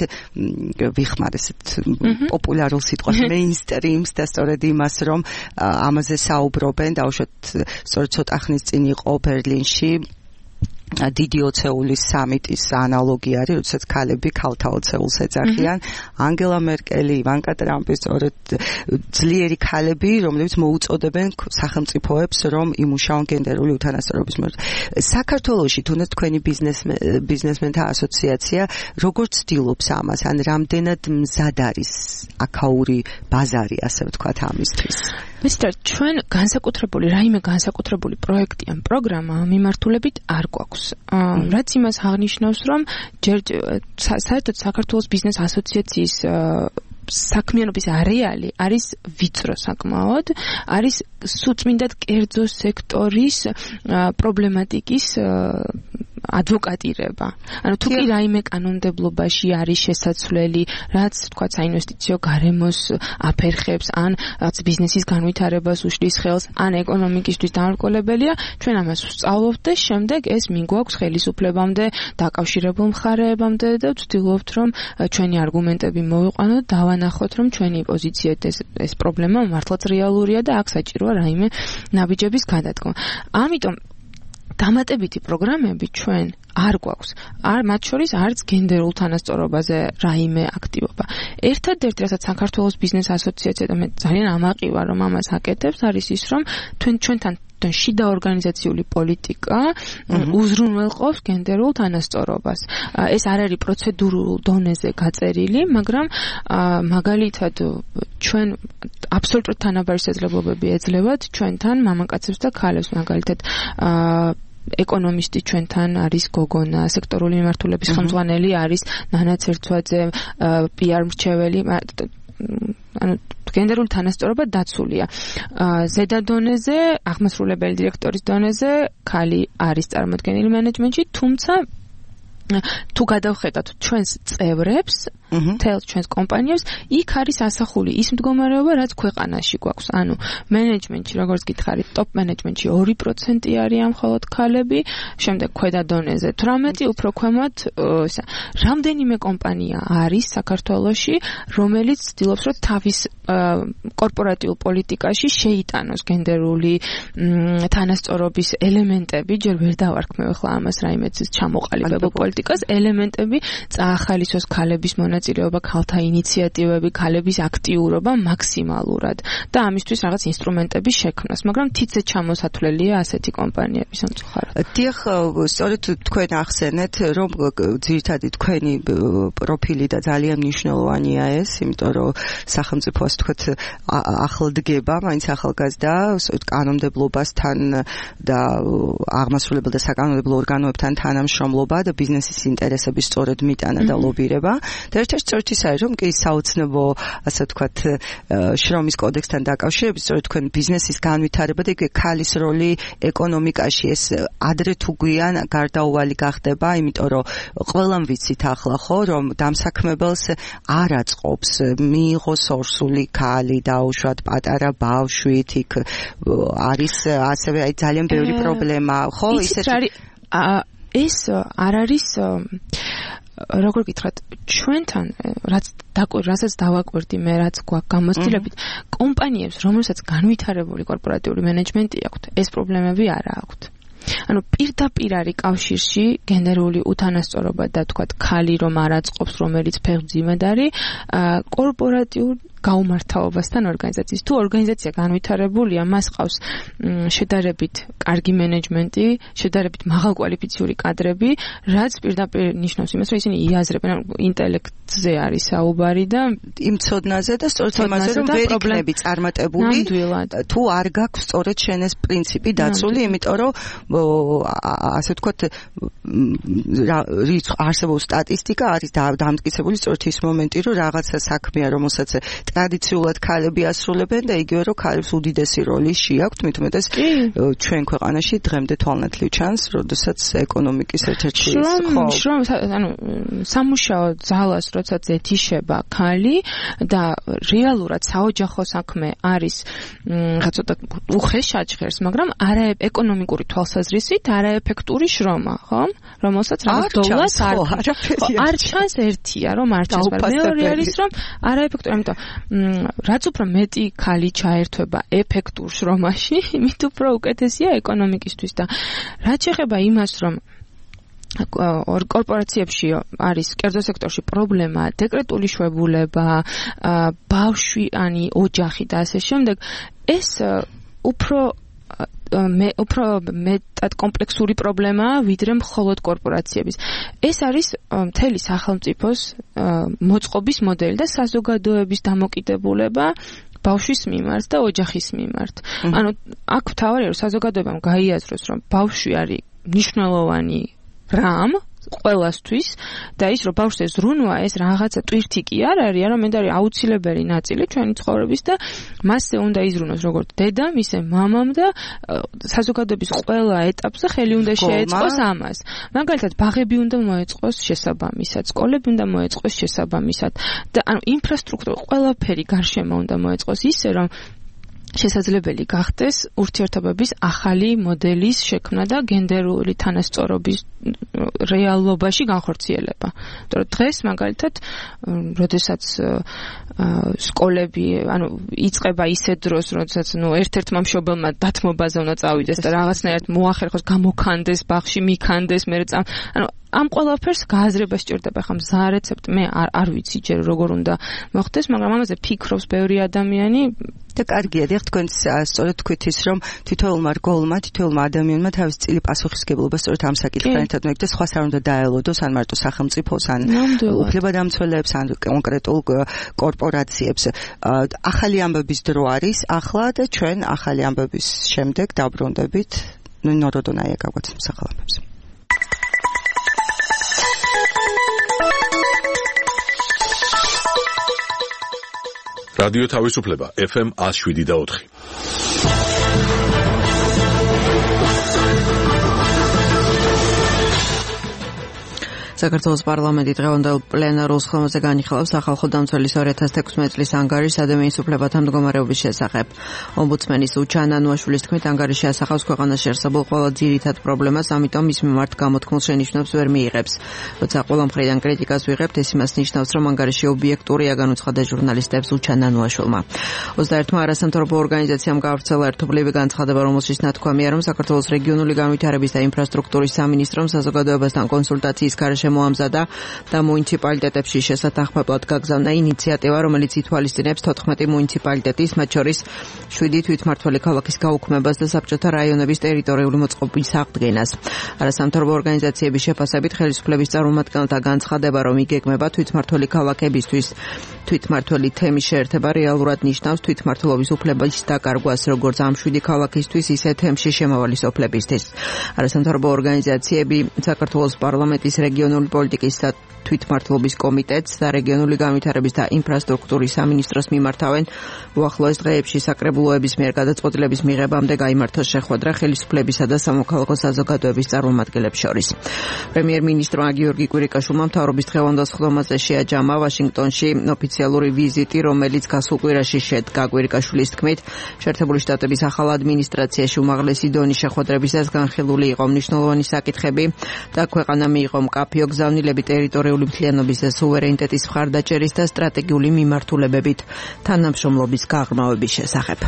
[SPEAKER 3] ვიხმარეთ პოპულარულ სიტყვას მეინსტრიმს და სწორედ იმას, რომ ამაზე საუბრობენ, დაუშვათ სწორედ ცოტა ხნის წინ იყო ბერლინში დიდი ოცეულის სამიტის ანალოგი არის, როდესაც ქალები ქალთა ოცეულს ეძახიან. ანგელა მერკელი, ივანკა ტრამპი, სწორედ ძლიერი ქალები, რომლებიც მოუწოდებენ სახელმწიფოებს, რომ იმუშაონ გენდერული უთანასწორობის მიმართ. საქართველოში თუნდაც თქვენი ბიზნესმენთა ასოციაცია როგორ ცდილობს ამას, ან რამდენად მზად არის აქაური ბაზარი, ასე ვთქვათ, ამისთვის?
[SPEAKER 7] მისტერ, ჩვენ განსაკუთრებული, რაიმე განსაკუთრებული პროექტი ან პროგრამა მიმართულებით არ გვაქვს. რაც იმას აღნიშნავს, რომ ჯერ საერთოდ საქართველოს ბიზნეს ასოციაციის საქმიანობის არეალი არის ვიწრო საკმაოდ, არის სუწმინდად კერძო სექტორის პრობლემატიკის ადვოკატირება. ანუ თუ კი რაიმე კანონმდებლობაში არის შესაძლებელი, რაც თქვა საინვესტიციო გარემოს აფერხებს, ან რაც ბიზნესის განვითარებას უშლის ხელს, ან ეკონომიკისთვის დამრგოლებელია, ჩვენ ამას ვსწავლობთ და შემდეგ ეს მიგვაქვს ხელისუფლებამდე, დაკავშირებულ მხარეებამდე და ვცდილობთ, რომ ჩვენი არგუმენტები მოვიყვანოთ, დავანახოთ, რომ ჩვენი პოზიციით ეს ეს პრობლემა მართლაც რეალურია და აქ საჭიროა რაიმე ნაბიჯების გადადგმა. ამიტომ დამატებითი პროგრამები ჩვენ არ გვაქვს. არ მათ შორის არც გენდერულ თანასწორობაზე რაიმე აქტივობა. ერთადერთი, რასაც საქართველოს ბიზნეს ასოციაცია და მე ძალიან ამაყი ვარ, რომ ამას აკეთებს, არის ის, რომ ჩვენ ჩვენთან თვითონ შიდა ორგანიზაციული პოლიტიკა უზრუნველყოფს გენდერულ თანასწორობას. ეს არ არის პროცედურულ დონეზე გაწერილი, მაგრამ მაგალითად ჩვენ აბსოლუტურად თანაბარი შესაძლებლობები ეძლევათ ჩვენთან მამაკაცებს და ქალებს, მაგალითად ეკონომისტი ჩვენთან არის გოგონა, სექტორული მიმართულების ხელმძღვანელი არის ნანა ცერცვაძე, პიარ მრჩეველი, ანუ გენდერული თანასწორობა დაცულია. ზედა დონეზე, აღმასრულებელი დირექტორის დონეზე ქალი არის წარმოდგენილი მენეჯმენტში, თუმცა თუ გადავხედავთ ჩვენს წევრებს, თელს ჩვენს კომპანიებს, იქ არის ასახული ის მდგომარეობა, რაც ქვეყანაში გვაქვს. ანუ მენეჯმენტში, როგორც გითხარით, ტოპ მენეჯმენტში ორი პროცენტი არიან მხოლოდ ქალები, შემდეგ ქვედა დონეზე თვრამეტი, უფრო ქვემოთ ისა. რამდენიმე კომპანია არის საქართველოში, რომელიც ცდილობს, რომ თავის კორპორატიულ პოლიტიკაში შეიტანოს გენდერული თანასწორობის ელემენტები, ჯერ ვერ დავარქმევ ახლა ამას რაიმეც ჩამოყალიბებულ პოლიტიკას, ელემენტები წაახალისოს ქალების მონაწილეობა, ქალთა ინიციატივები, ქალების აქტიურობა მაქსიმალურად და ამისთვის რაღაც ინსტრუმენტების შექმნას, მაგრამ თითზე ჩამოსათვლელია ასეთი კომპანიები სამწუხაროდ.
[SPEAKER 3] დიახ, სწორედ თქვენ ახსენეთ, რომ ძირითადად თქვენი პროფილი და ძალიან მნიშვნელოვანია ეს, იმიტომ რომ სახელმწიფოს თქვათ ახლდგება, მაინც ახალგაზრდა კანონმდებლობასთან და აღმასრულებელ და საკანონმდებლო ორგანოებთან თანამშრომლობა და ბიზნესის ინტერესების სწორედ მიტანა და ლობირება. და ერთ-ერთი სწორედ ის არის, რომ კი საოცნებო, ასე ვთქვათ, შრომის კოდექსთან დაკავშირებით, სწორედ თქვენ ბიზნესის განვითარება და იგივე ქალის როლი ეკონომიკაში ეს ადრე თუ გვიან გარდაუვალი გახდება, იმიტომ რომ ყველამ ვიცით ახლა ხო, რომ დამსაქმებელს არ აწყობს მიიღოს ორსული ქალი დაუშვათ პატარა ბავშვით, იქ არის ასევე აი ძალიან ბევრი პრობლემა, ხო, ისეთი
[SPEAKER 7] ეს არ არის როგორ გითხრათ, ჩვენთან რაც რასაც დავაკვირდი მე, რაც გვაქვს გამოცდილებით, კომპანიებს, რომელსაც განვითარებული კორპორატიული მენეჯმენტი აქვთ, ეს პრობლემები არ აქვთ. ანუ პირდაპირ არის კავშირში გენდერული უთანასწორობა და თქვათ ქალი რომ არ აწყობს, რომელიც ფეხმძიმედ არის კორპორატიულ გაუმართავობასთან ორგანიზაციის. თუ ორგანიზაცია განვითარებულია, მას ყავს შედარებით კარგი მენეჯმენტი, შედარებით მაღალკვალიფიციური კადრები, რაც პირდაპირ ნიშნავს იმას, რომ ისინი იაზრებენ, ინტელექტზე არის საუბარი და
[SPEAKER 3] იმ ცოდნაზე და სწორედ იმაზე, რომ ვერ იქნები წარმატებული, თუ არ გაქვს სწორედ შენ ეს პრინციპი დაცული, იმიტომ რომ ასე ვთქვათ, არსებობს სტატისტიკა არის დამტკიცებული სწორედ ის მომენტი, რომ რაღაცა საქმეა, რომელსაც ტრადიციულად ქალები ასრულებენ და იგივე რომ ქალებს უდიდესი როლი შეაქვთ, მით უმეტეს ჩვენ ქვეყანაში დღემდე თვალნათლივ ჩანს, როდესაც ეკონომიკის ერთ-ერთი
[SPEAKER 7] ხო, შრომ, ანუ სამუშაო ძალას როდესაც ეთიშება ქალი და რეალურად საოჯახო საქმე არის რა ცოტა უხეშაჭხერს, მაგრამ არა ეკონომიკური თვალსაზრისით არაეფექტური შრომა, ხო? რომელსაც რაღაც დოლარს არ ჩანს ერთია, რომ არ ჩანს, მაგრამ მეორე არის რომ არაეფექტური, ამიტომ რაც უფრო მეტი ქალი ჩაერთვება ეფექტურ შრომაში, მით უფრო უკეთესია ეკონომიკისთვის და რაც შეეხება იმას, რომ კორპორაციებში არის კერძო სექტორში პრობლემა, დეკრეტული შვებულება, ბავშვიანი ოჯახი და ასე შემდეგ, ეს უფრო მე უფრო მეტად კომპლექსური პრობლემაა, ვიდრე მხოლოდ კორპორაციების. ეს არის მთელი სახელმწიფოს მოწყობის მოდელი და საზოგადოების დამოკიდებულება ბავშვის მიმართ და ოჯახის მიმართ. ანუ აქ თავარია, რომ საზოგადოებამ გაიაზროს, რომ ბავშვი არის მნიშვნელოვანი რამ ყველასთვის და ის რომ ბავშვზე ზრუნვა ეს რაღაცა ტვირთი კი არ არის, არამედ არის აუცილებელი ნაწილი ჩვენი ცხოვრების და მასზე უნდა იზრუნოს როგორც დედამ, ისე მამამ და საზოგადოების ყველა ეტაპზე ხელი უნდა შეეწყოს ამას. მაგალითად, ბაღები უნდა მოეწყოს შესაბამისად, სკოლები უნდა მოეწყოს შესაბამისად და ანუ ინფრასტრუქტურა ყველაფერი გარშემო უნდა მოეწყოს ისე, რომ შესაძლებელი გახდეს ურთიერთობების ახალი მოდელის შექმნა და გენდერული თანასწორობის რეალობაში განხორციელება. იმიტომ რომ დღეს მაგალითად, როდესაც სკოლები, ანუ იწყება ისე დროს, როდესაც ნუ ერთ-ერთმა მშობელმა დათმობაზე უნდა წავიდეს და რაღაცნაირად მოახერხოს, გამოქანდეს ბაღში, მიქანდეს, მერე წამ, ანუ ამ ყველაფერს გააზრება სჭირდება. ხა მზა რეცეპტი მე არ არ ვიცი ჯერ როგორ უნდა მოხდეს, მაგრამ ამაზე ფიქრობს ბევრი ადამიანი
[SPEAKER 3] და კარგია, დიახ, თქვენ სწორედ თქვით ის, რომ თითოეულმა რგოლმა, თითოეულმა ადამიანმა თავის წილი პასუხისგებლობა სწორედ ამ საკითხთან ერთად მიიღოს და სხვას არ უნდა დაელოდოს, ან მარტო სახელმწიფოს, ან უფლებადამცველებს, ან კონკრეტულ კორპორაციებს. ახალი ამბების დრო არის ახლა და ჩვენ ახალი ამბების შემდეგ დაბრუნდებით ნოროდონაია გაგვაცნობს სახელმწიფოს.
[SPEAKER 1] რადიო თავისუფლება ეფ ემ one oh seven და four.
[SPEAKER 2] საქართველოს პარლამენტი დღევანდელ პლენარულ სხდომაზე განიხილავს სახალხო დამცველის two thousand sixteen წლის ანგარიშს ადამიანის უფლებათა მდგომარეობის შესახებ. ომბუდსმენის უჩან ანუაშვილის თქმით, ანგარიში ასახავს ქვეყანაში არსებულ ყველა ძირითად პრობლემას, ამიტომ მის მიმართ გამოთქმულ შენიშვნებს ვერ მიიღებს. როცა ყველა მხრიდან კრიტიკას ვიღებთ, ეს იმას ნიშნავს, რომ ანგარიში ობიექტურია, განუცხადა ჟურნალისტებს უჩან ანუაშვილმა. ოცდაერთმა არასამთავრობო ორგანიზაციამ გაავრცელა ერთობლივი განცხადება, რომელშიც ნათქვამია, რომ საქართველოს რეგიონული განვითარების და ინფრასტრუქტურის სამინისტრომ საზოგადოებასთან კონსულტაციის გარეშე მოამზადა და მუნიციპალიტეტებში შესათანხმებლად გაგზავნა ინიციატივა, რომელიც ითვალისწინებს თოთხმეტი მუნიციპალიტეტის, მათ შორის შვიდი თვითმმართველი ქალაქის გაუქმებას და საბჭოთა რაიონების ტერიტორიული მოწყობის აღდგენას. არასამთავრობო ორგანიზაციების შეფასებით, ხელისუფლების წარმომადგენელთა განცხადება, რომ იგეგმება თვითმმართველი ქალაქებისთვის თვითმმართველი თემის შეერთება, რეალურად ნიშნავს თვითმმართველობის უფლების დაკარგვას, როგორც ამ შვიდი ქალაქისთვის, ისე თემში შემავალი სოფლებისთვის. არასამთავრობო ორგანიზაციები საქართველოს პარლამენტის რეგიონული პოლიტიკის და თვითმმართველობის კომიტეტს და რეგიონული განვითარების და ინფრასტრუქტურის სამინისტროს მიმართავენ უახლოეს დღეებში საკრებულოების მიერ გადაწყვეტილების მიღებამდე გაიმართოს შეხვედრა ხელისუფლებისა და სამოქალაქო საზოგადოების წარმომადგენლებს შორის. პრემიერ-მინისტრმა გიორგი კვირიკაშვილმა მთავრობის დღევანდელ სხდომაზე შეაჯამა ვაშინგტონში ოფიციალური ვიზიტი, რომელიც გასულ კვირაში შედგა. კვირიკაშვილის თქმით, შეერთებული შტატების ახალ ადმინისტრაციაში უმაღლესი დონის შეხვედრებისას განხილული იყო მნიშვნელოვანი საკითხები და ქვეყანა მიიღო მკაფიო გზავნილები ტერიტორიული მთლიანობის და სუვერენიტეტის მხარდაჭერის და სტრატეგიული მიმართულებებით თანამშრომლობის გაღრმავების შესახებ.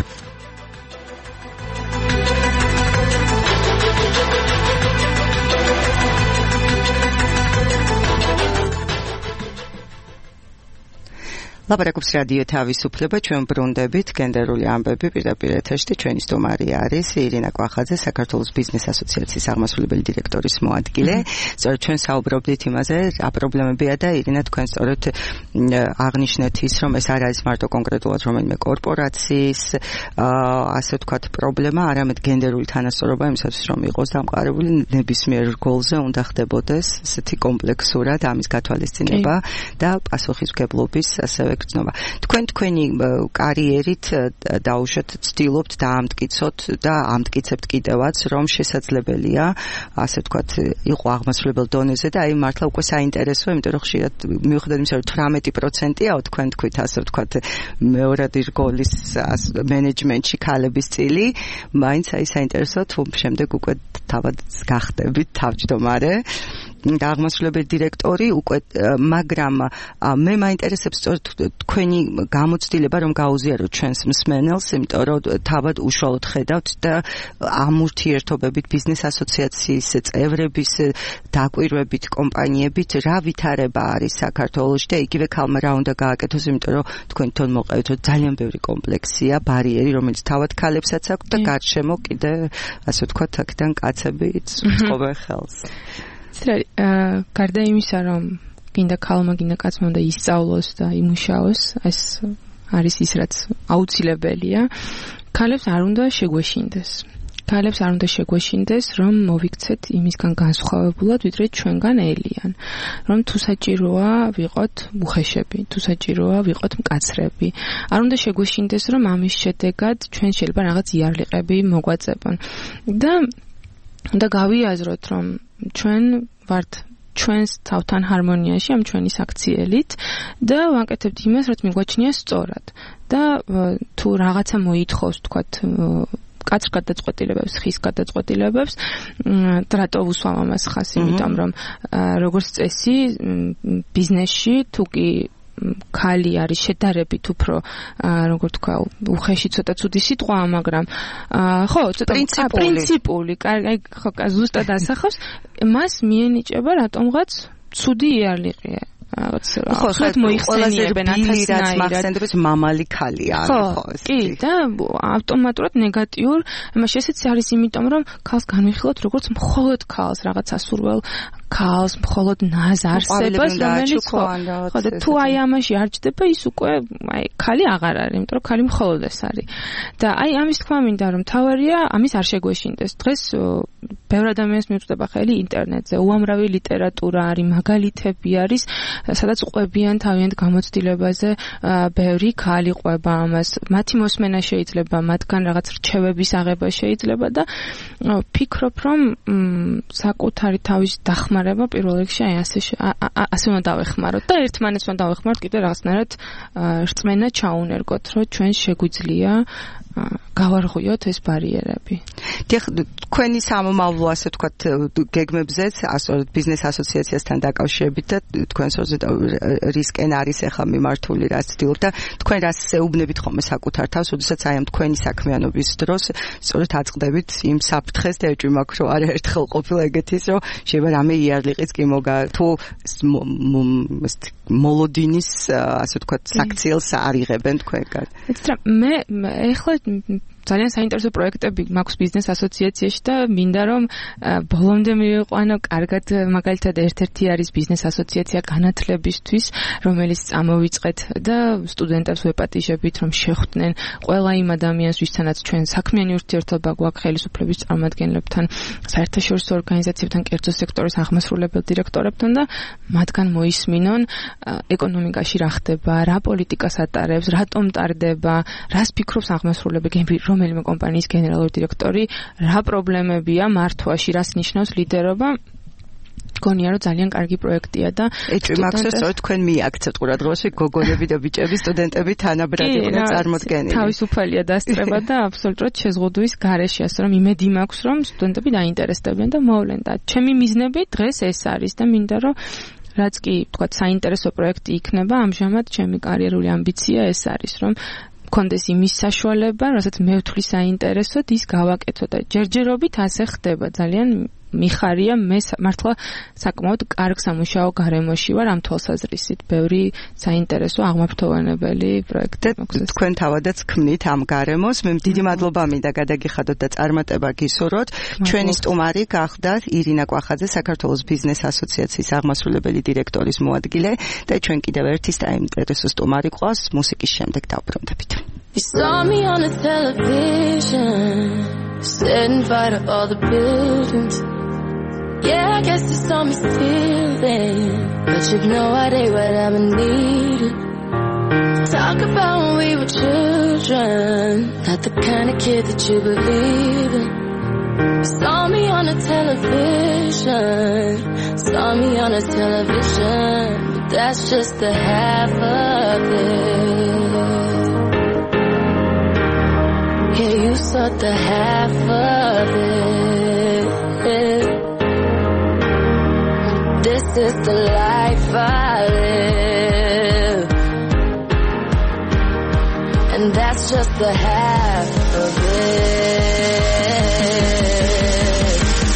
[SPEAKER 3] ლაპარაკობს რადიო თავისუფლება, ჩვენ ბრუნდებით გენდერული ამბები პირდაპირ ეთერში. ჩვენი სტუმარი არის ირინა კვახაძე, საქართველოს ბიზნეს ასოციაციის აღმასრულებელი დირექტორის მოადგილე. სწორედ ჩვენ საუბრობდით იმაზე, რა პრობლემებია და ირინა თქვენ სწორედ აღნიშნეთ ის, რომ ეს არ არის მარტო კონკრეტულად რომელიმე კორპორაციის ასე ვთქვათ პრობლემა, არამედ გენდერული თანასწორობა იმისათვის რომ იყოს დამყარებული ნებისმიერ რგოლზე უნდა ხდებოდეს ესეთი კომპლექსურად ამის გათვალისწინება და პასუხისმგებლობის ასევე გრძნობა. თქვენ თქვენი კარიერით დაუშვათ ცდილობთ დაამტკიცოთ და ამტკიცებთ კიდევაც, რომ შესაძლებელია, ასე ვთქვათ, იყო აღმასრულებელ დონეზე და აი მართლა უკვე საინტერესოა, იმიტომ რომ ხშირად მიუხედავად იმისა, რომ eighteen percent-ია თქვენ თქვით, ასე ვთქვათ, მეორადი რგოლის მენეჯმენტში ქალების წილი, მაინც აი საინტერესოა თუ შემდეგ უკვე თავად გახდებით თავმჯდომარე და აღმასრულებელი დირექტორი უკვე, მაგრამ მე მაინტერესებს სწორედ თქვენი გამოცდილება, რომ გაუზიაროთ ჩვენს მსმენელს, იმიტომ რომ თავად უშუალოდ ხედავთ და ამ ურთიერთობებით ბიზნეს ასოციაციის წევრების დაკვირვებით კომპანიებით რა ვითარება არის საქართველოში და იგივე ქალმა რა უნდა გააკეთოს, იმიტომ რომ თქვენ თვითონ მოყევით, რომ ძალიან ბევრი კომპლექსია, ბარიერი, რომელიც თავად ქალებსაც აქვს და გარშემო კიდე ასე ვთქვათ, აქედან კაცებიც უწყობენ ხელს.
[SPEAKER 7] გარდა იმისა, რომ გინდა ქალმა, გინდა კაცმა უნდა ისწავლოს და იმუშაოს, ეს არის ის, რაც აუცილებელია. ქალებს არ უნდა შეგვეშინდეს. ქალებს არ უნდა შეგვეშინდეს, რომ მოვიქცეთ იმისგან განსხვავებულად, ვიდრე ჩვენგან ელიან. რომ თუ საჭიროა ვიყოთ უხეშები, თუ საჭიროა ვიყოთ მკაცრები. არ უნდა შეგვეშინდეს, რომ ამის შედეგად ჩვენ შეიძლება რაღაც იარლიყები მოგვაწებონ. და და გავიაზროთ, რომ ჩვენ ვართ ჩვენს თავთან ჰარმონიაში ამ ჩვენი საქციელით და ვაკეთებთ იმას, რაც მიგვაჩნია სწორად. და თუ რაღაცა მოითხოვს, თქვათ, კაცრ გადაწყვეტილებებს, ხის გადაწყვეტილებებს, რატო ვუსვამ ამას ხას, იმიტომ რომ როგორც წესი ბიზნესში თუ კი ქალი არის შედარებით უფრო როგორ თქვა უხეში ცოტა ცუდი სიტყვა, მაგრამ ხო, ცოტა პრინციპული, აი ხო, ზუსტად ასახავს, მას მიენიჭება რატომღაც ცუდი იარლიყია.
[SPEAKER 3] ხო, ხოთ მოიხსენიებენ ათასნაირად მახსენდებს მამალი ქალი არის, ხო?
[SPEAKER 7] კი, და ავტომატურად ნეგატიურ, იმაში ესეც არის, იმიტომ რომ ქალს განვიხილოთ როგორც მხოლოდ ქალს, რაღაც ასურველ ქალს, მხოლოდ ნაზ არსებას, რომელიც ხო, ხო და თუ აი ამაში არ ჯდება, ის უკვე აი ქალი აღარ არის, იმიტომ რომ ქალი მხოლოდ ეს არის. და აი ამის თქვა მინდა რომ თავარია ამის არ შეგვეშინდეს. დღეს ბევრ ადამიანს მიუწვდება ხელი ინტერნეტზე, უამრავი ლიტერატურა არის, მაგალითები არის, სადაც ყვებიან თავიანთ გამოცდილებაზე, ბევრი ქალი ყვება ამას, მათი მოსმენა შეიძლება, მათგან რაღაც რჩევების აღება შეიძლება და ფიქრობ რომ საკუთარი თავის დახმარება პირველ რიგში აი ასე ასე უნდა დავეხმაროთ და ერთმანეთს უნდა დავეხმაროთ კიდე რაღაცნაირად რწმენა ჩაუნერგოთ, რომ ჩვენ შეგვიძლია გავარღვიოთ ეს ბარიერები.
[SPEAKER 3] დიახ, თქვენი სამომავლო ასე ვთქვათ გეგმებზეც, ასეთ ბიზნეს ასოციაციასთან დაკავშირებით და თქვენს რისკენ არის ახლა მიმართული რაც ვთქვი და თქვენ რას ეუბნებით ხოლმე საკუთარ თავს, როდესაც აი ამ თქვენი საქმიანობის დროს სწორედ აწყდებით იმ საფრთხეს და ეჭვი მაქვს, რომ არაერთხელ ყოფილა ეგეთის, რომ შეიძლება რამე იარლიყიც კი მოგა თუ მოლოდინის ასე ვთქვათ საქციელს არიღებენ თქვენგან.
[SPEAKER 7] მე ეხლა ძალიან საინტერესო პროექტები მაქვს ბიზნეს ასოციაციაში და მინდა რომ ბოლომდე მივიყვანო კარგად, მაგალითად ერთ-ერთი არის ბიზნეს ასოციაცია განათლებისთვის, რომელიც წამოვიწყეთ და სტუდენტებს ვეპატიჟებით, რომ შეხვდნენ ყველა იმ ადამიანს, ვისთანაც ჩვენ საქმიანი ურთიერთობა გვაქვს ხელისუფლების წარმომადგენლებთან, საერთაშორისო ორგანიზაციებთან, კერძო სექტორის აღმასრულებელ დირექტორებთან და მათგან მოისმინონ ეკონომიკაში რა ხდება, რა პოლიტიკას ატარებს, რატომ ტარდება, რას ფიქრობს აღმასრულებელი რომელიმე კომპანიის გენერალური დირექტორი, რა პრობლემებია მართვაში, რას ნიშნავს ლიდერობა. გონია რომ ძალიან კარგი პროექტია და
[SPEAKER 3] ეჭვი მაქვს რომ სწორედ თქვენ მიაქცევთ ყურადღებაში გოგონები და ბიჭები, სტუდენტები თანაბრად იყვნენ წარმოდგენილი.
[SPEAKER 7] თავისუფალია დასწრება და აბსოლუტურად შეზღუდვის გარეშე, ასე რომ იმედი მაქვს რომ სტუდენტები დაინტერესდებიან და მოვლენ და ჩემი მიზნები დღეს ეს არის და მინდა რომ რაც კი თქვა საინტერესო პროექტი იქნება, ამჟამად ჩემი კარიერული ამბიცია ეს არის რომ კონდეს იმის საშუალება, რასაც მე ვთვლი საინტერესოდ, ის გავაკეთო და ჯერჯერობით ასე ხდება. ძალიან მიხარია, მე მართლა საკმაოდ კარგ სამუშაო გარემოში ვარ ამ თვალსაზრისით. ბევრი საინტერესო აღმაფრთოვანებელი პროექტი
[SPEAKER 3] მაქვს. თქვენ თავადაც ქმნით ამ გარემოს. მე დიდი მადლობა მინდა გადაგიხადოთ და წარმატება გისურვოთ. ჩვენი სტუმარი გახდათ ირინა კვახაძე, საქართველოს ბიზნეს ასოციაციის აღმასრულებელი დირექტორის მოადგილე და ჩვენ კიდევ ერთი საინტერესო სტუმარი ყავს. მუსიკის შემდეგ დავბრუნდებით.
[SPEAKER 8] You saw me on the television, setting fire to all the buildings. Yeah, I guess you saw me stealing, but you've no idea what I've been needing. Talk about when we were children, not the kind of kid that you believe in. You saw me on the television, saw me on the television, but that's just the half of it. Yeah, you saw the half of it. This is the life I live, and that's just the half of it.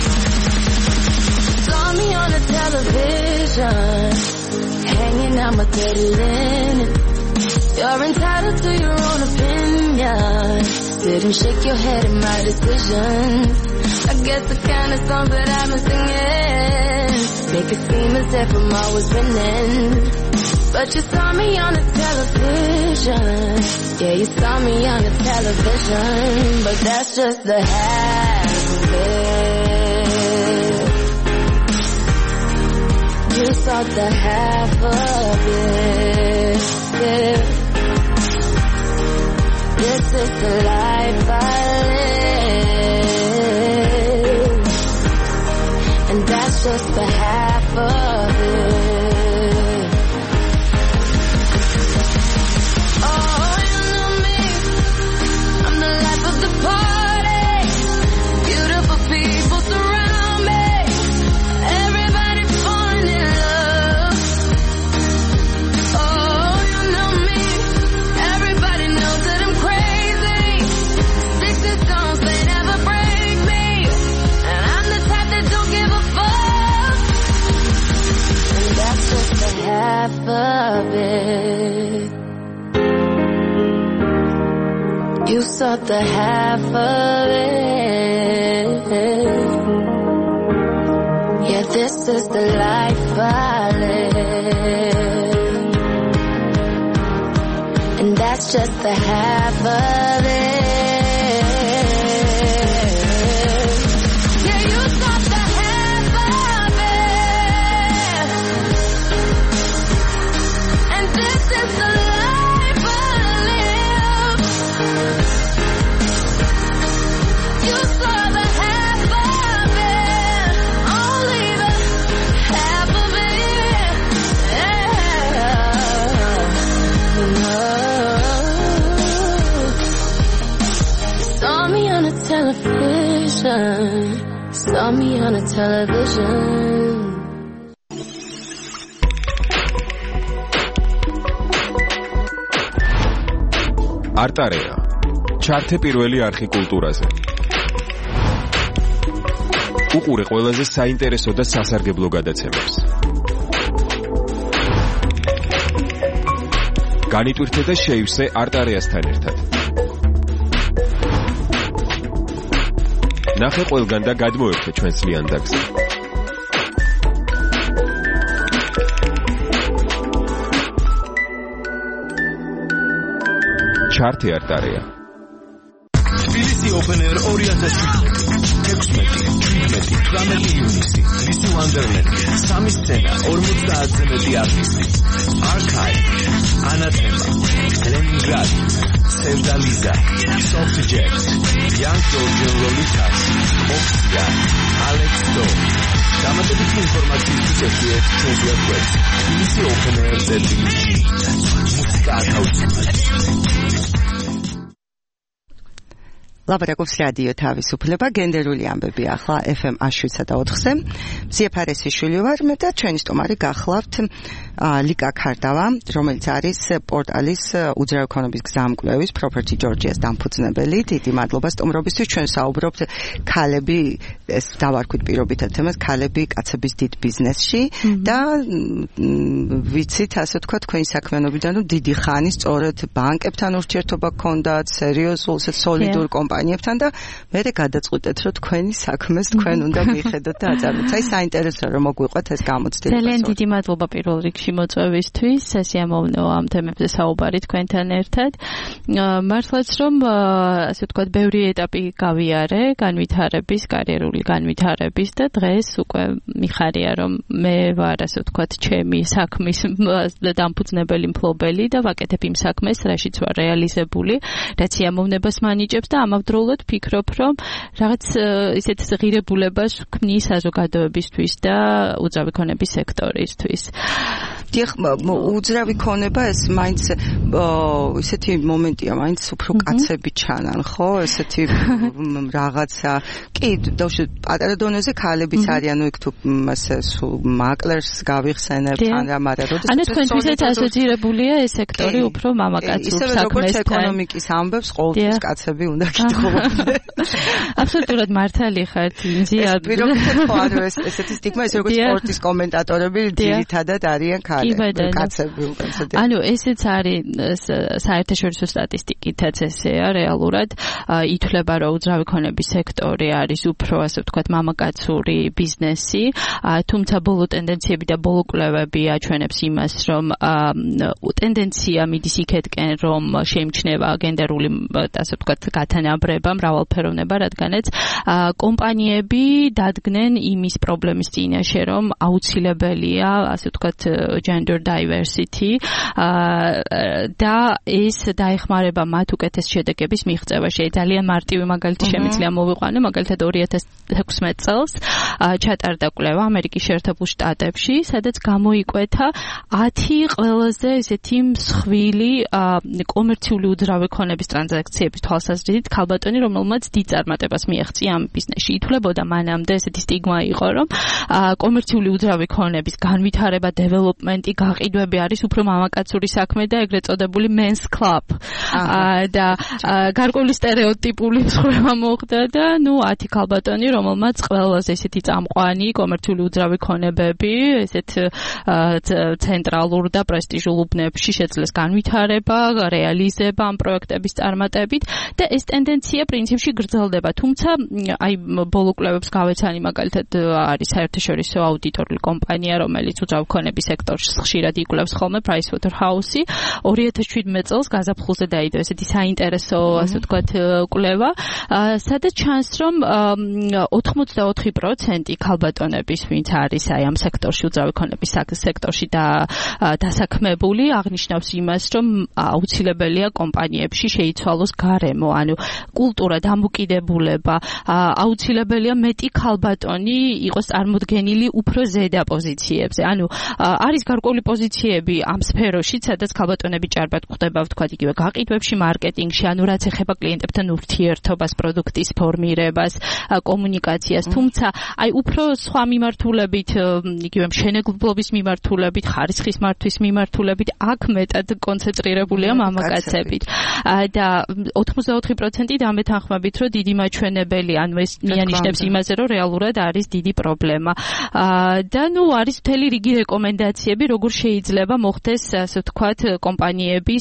[SPEAKER 8] Saw me on the television, hanging out my dirty linen. You're entitled to your own opinion. Didn't shake your head at my decision. I guess the kind of song that I've been singing make it seem as if I'm always winning. But you saw me on the television. Yeah, you saw me on the television, but that's just the half of it. You saw the half of it. Yeah. This is the life I live, and that's just the half of it. Oh, you know me, I'm the life of the party. Beautiful people surround me, everybody falling in love. Oh, You saw the half of it. Yeah, this is the life I live, and that's just the half of it. Yeah, you saw the half of it, and this is the life I live. You saw the half of it, only the half of it. Yeah. Saw me on a television, saw me on a television.
[SPEAKER 5] არტარეა ჩართე პირველი არხი კულტურაზე. უყურე ყველაზე საინტერესო და სასარგებლო გადაცემებს. განიტვირთე და შეივსე არტარეასთან ერთად. ნახე ყველგან და გადმოერთე ჩვენს ლიანდაგზე. ჩართე არტარეა.
[SPEAKER 6] თბილისი Open Air ორი ათას შვიდმეტი, ექვსმეტი, შვიდმეტი, თვრამეტი ივნისი, ლისი ვანდერლენდი, სამი სცენა, ორმოცდაათზე მეტი არტისტი, Archive, Anathema, Leningrad, Sevdaliza, Soft Jet, Young Georgian Lolitas, Oxia, Alex Do. დამატებითი ინფორმაციისთვის ეწვიეთ ჩვენს ვებგვერდს თბილისი Open Air zet g. მუსიკა ათავისუფლად.
[SPEAKER 3] ლაპარაკობს რადიო თავისუფლება, გენდერული ამბები ახლა ეფ ემ შვიდსა და ოთხზე. მზია ფარესიშვილი ვარ მე და ჩვენი სტუმარი გახლავთ ლიკა ქარდავა, რომელიც არის პორტალის უძრავი ქონების გზამკვლევის Property Georgia-ს დამფუძნებელი. დიდი მადლობა სტუმრობისთვის. ჩვენ საუბრობთ ქალები, ეს დავარქვით პირობითად თემას, ქალები კაცების დიდ ბიზნესში და ვიცით, ასე თქვა, თქვენი საქმიანობიდან რომ დიდი ხანი სწორედ ბანკებთან ურთიერთობა გქონდათ, სერიოზულ, სოლიდურ კომპანიებთან და მე გადაწყვიტეთ, რომ თქვენი საქმეს თქვენ უნდა მიხედოთ და აწარმოოთ. აი საინტერესოა რომ მოგვიყვეთ ეს გამოცდილება.
[SPEAKER 9] ძალიან დიდი მადლობა პირველ რიგში მოწვევისთვის, სასიამოვნოა ამ თემებზე საუბარი თქვენთან ერთად. მართლაც რომ ასე ვთქვათ, ბევრი ეტაპი გავიარე, განვითარების, კარიერული განვითარების და დღეს უკვე მიხარია რომ მე ვარ ასე ვთქვათ, ჩემი საქმის დამფუძნებელი მფლობელი და ვაკეთებ იმ საქმეს, რაშიც ვარ რეალიზებული, რაც სიამოვნებას მანიჭებს და ამავდროულად ფიქრობ, რომ რაღაც ისეთ ღირებულებას ვქმნის საზოგადოებისთვის და უძრავი ქონების სექტორისთვის.
[SPEAKER 3] დიახ, უძრავი ქონება ეს მაინც ისეთი მომენტია, მაინც უფრო კაცები ჩანან, ხო? ესეთი რაღაცა. კი, დავშვით პატარა დონეზე ქალებიც არიან, ნუ იქ თუ ასე მაკლერს გავიხსენებთ, ან რა, მაგრამ როდესაც
[SPEAKER 9] ანუ თქვენთვისაც ასოცირებულია ეს სექტორი უფრო მამაკაცურ საქმესთან.
[SPEAKER 3] ისე როგორც ეკონომიკის ამბებს ყოველთვის კაცები უნდა კითხულობდნენ.
[SPEAKER 9] აბსოლუტურად მართალი ხართ, მზია.
[SPEAKER 3] პირობითად ხო არის ეს ესეთი სტიგმა, ეს როგორც სპორტის კომენტატორები ძირითადად არიან კაცები უკაცრად.
[SPEAKER 9] ანუ ესეც არის საერთაშორისო სტატისტიკითაც ესეა რეალურად ითვლება რომ უძრავი ქონების სექტორი არის უფრო ასე ვთქვათ მამაკაცური ბიზნესი, თუმცა ბოლო ტენდენციები და ბოლო კვლევები აჩვენებს იმას რომ ტენდენცია მიდის იქეთკენ რომ შეიმჩნევა გენდერული ასე ვთქვათ გათანაბრება, მრავალფეროვნება, რადგანაც კომპანიები დადგნენ იმის პრობლემის წინაშე რომ აუცილებელია ასე ვთქვათ gender diversity და ეს დაეხმარება მათ უკეთეს შედეგების მიღწევაში. ძალიან მარტივი მაგალითი შემიძლია მოვიყვანო, მაგალითად ორი ათას ექვსმეტ წელს ჩატარდა კვლევა ამერიკის შეერთებულ შტატებში, სადაც გამოიკვეთა ათი ყველაზე ესეთი მსხვილი კომერციული უძრავი ქონების ტრანზაქციების თვალსაზრისით ქალბატონი, რომელმაც დიდ წარმატებას მიაღწია ამ ბიზნესში. ითვლებოდა მანამდე ესეთი სტიგმა იყო, რომ კომერციული უძრავი ქონების განვითარება, დეველოპმენტი, გაყიდვები არის უფრო მამაკაცური საქმე და ეგრეთ წოდებული men's club. და გარკვეული სტერეოტიპული მსხვერპლობა მოხდა და ნუ ათი ქალბატონი რომელმაც ყველაზე ესეთი წამყვანი კომერციული უძრავი ქონებები, ესეთ ცენტრალურ და პრესტიჟულ უბნებში შეძლეს განვითარება, რეალიზება ამ პროექტების წარმატებით და ეს ტენდენცია პრინციპში გრძელდება. თუმცა აი ბოლო კვლევებს გავეცანი, მაგალითად არის საერთაშორისო აუდიტორული კომპანია, რომელიც უძრავი ქონების სექტორში ხშირად იკვლევს ხოლმე Pricewaterhouse-ი. ორი ათას შვიდმეტ წელს გაზაფხულზე დაიდო ესეთი საინტერესო, ასე ვთქვათ, კვლევა, სადაც ჩანს, რომ ოთხმოცდაოთხი პროცენტი ქალბატონების, ვინც არის აი ამ სექტორში, უძრავი ქონების სექტორში და დასაქმებული, აღნიშნავს იმას, რომ აუცილებელია კომპანიებში შეიცვალოს გარემო, ანუ კულტურა, დამოკიდებულება, აუცილებელია მეტი ქალბატონი იყოს წარმოდგენილი უფრო ზედა პოზიციებზე. ანუ არის გარკვეული პოზიციები ამ სფეროში, სადაც ქალბატონები ჭარბად გვხვდება, ვთქვათ, იგივე გაყიდვებში, მარკეტინგში, ანუ რაც ეხება კლიენტებთან ურთიერთობას, პროდუქტის ფორმირებას, კომუნიკაციას, თუმცა აი უფრო სხვა მიმართულებით, იგივე მშენებლობის მიმართულებით, ხარისხის მართვის მიმართულებით, აქ მეტად კონცენტრირებულია მამაკაცებით. და ოთხმოცდაოთხი პროცენტი დამეთანხმებით, რომ დიდი მაჩვენებელი, ანუ ეს მიანიშნებს იმაზე, რომ რეალურად არის დიდი პრობლემა. და ნუ არის მთელი რიგი რეკომენდაციები, როგორ შეიძლება მოხდეს, ასე ვთქვათ, კომპანიების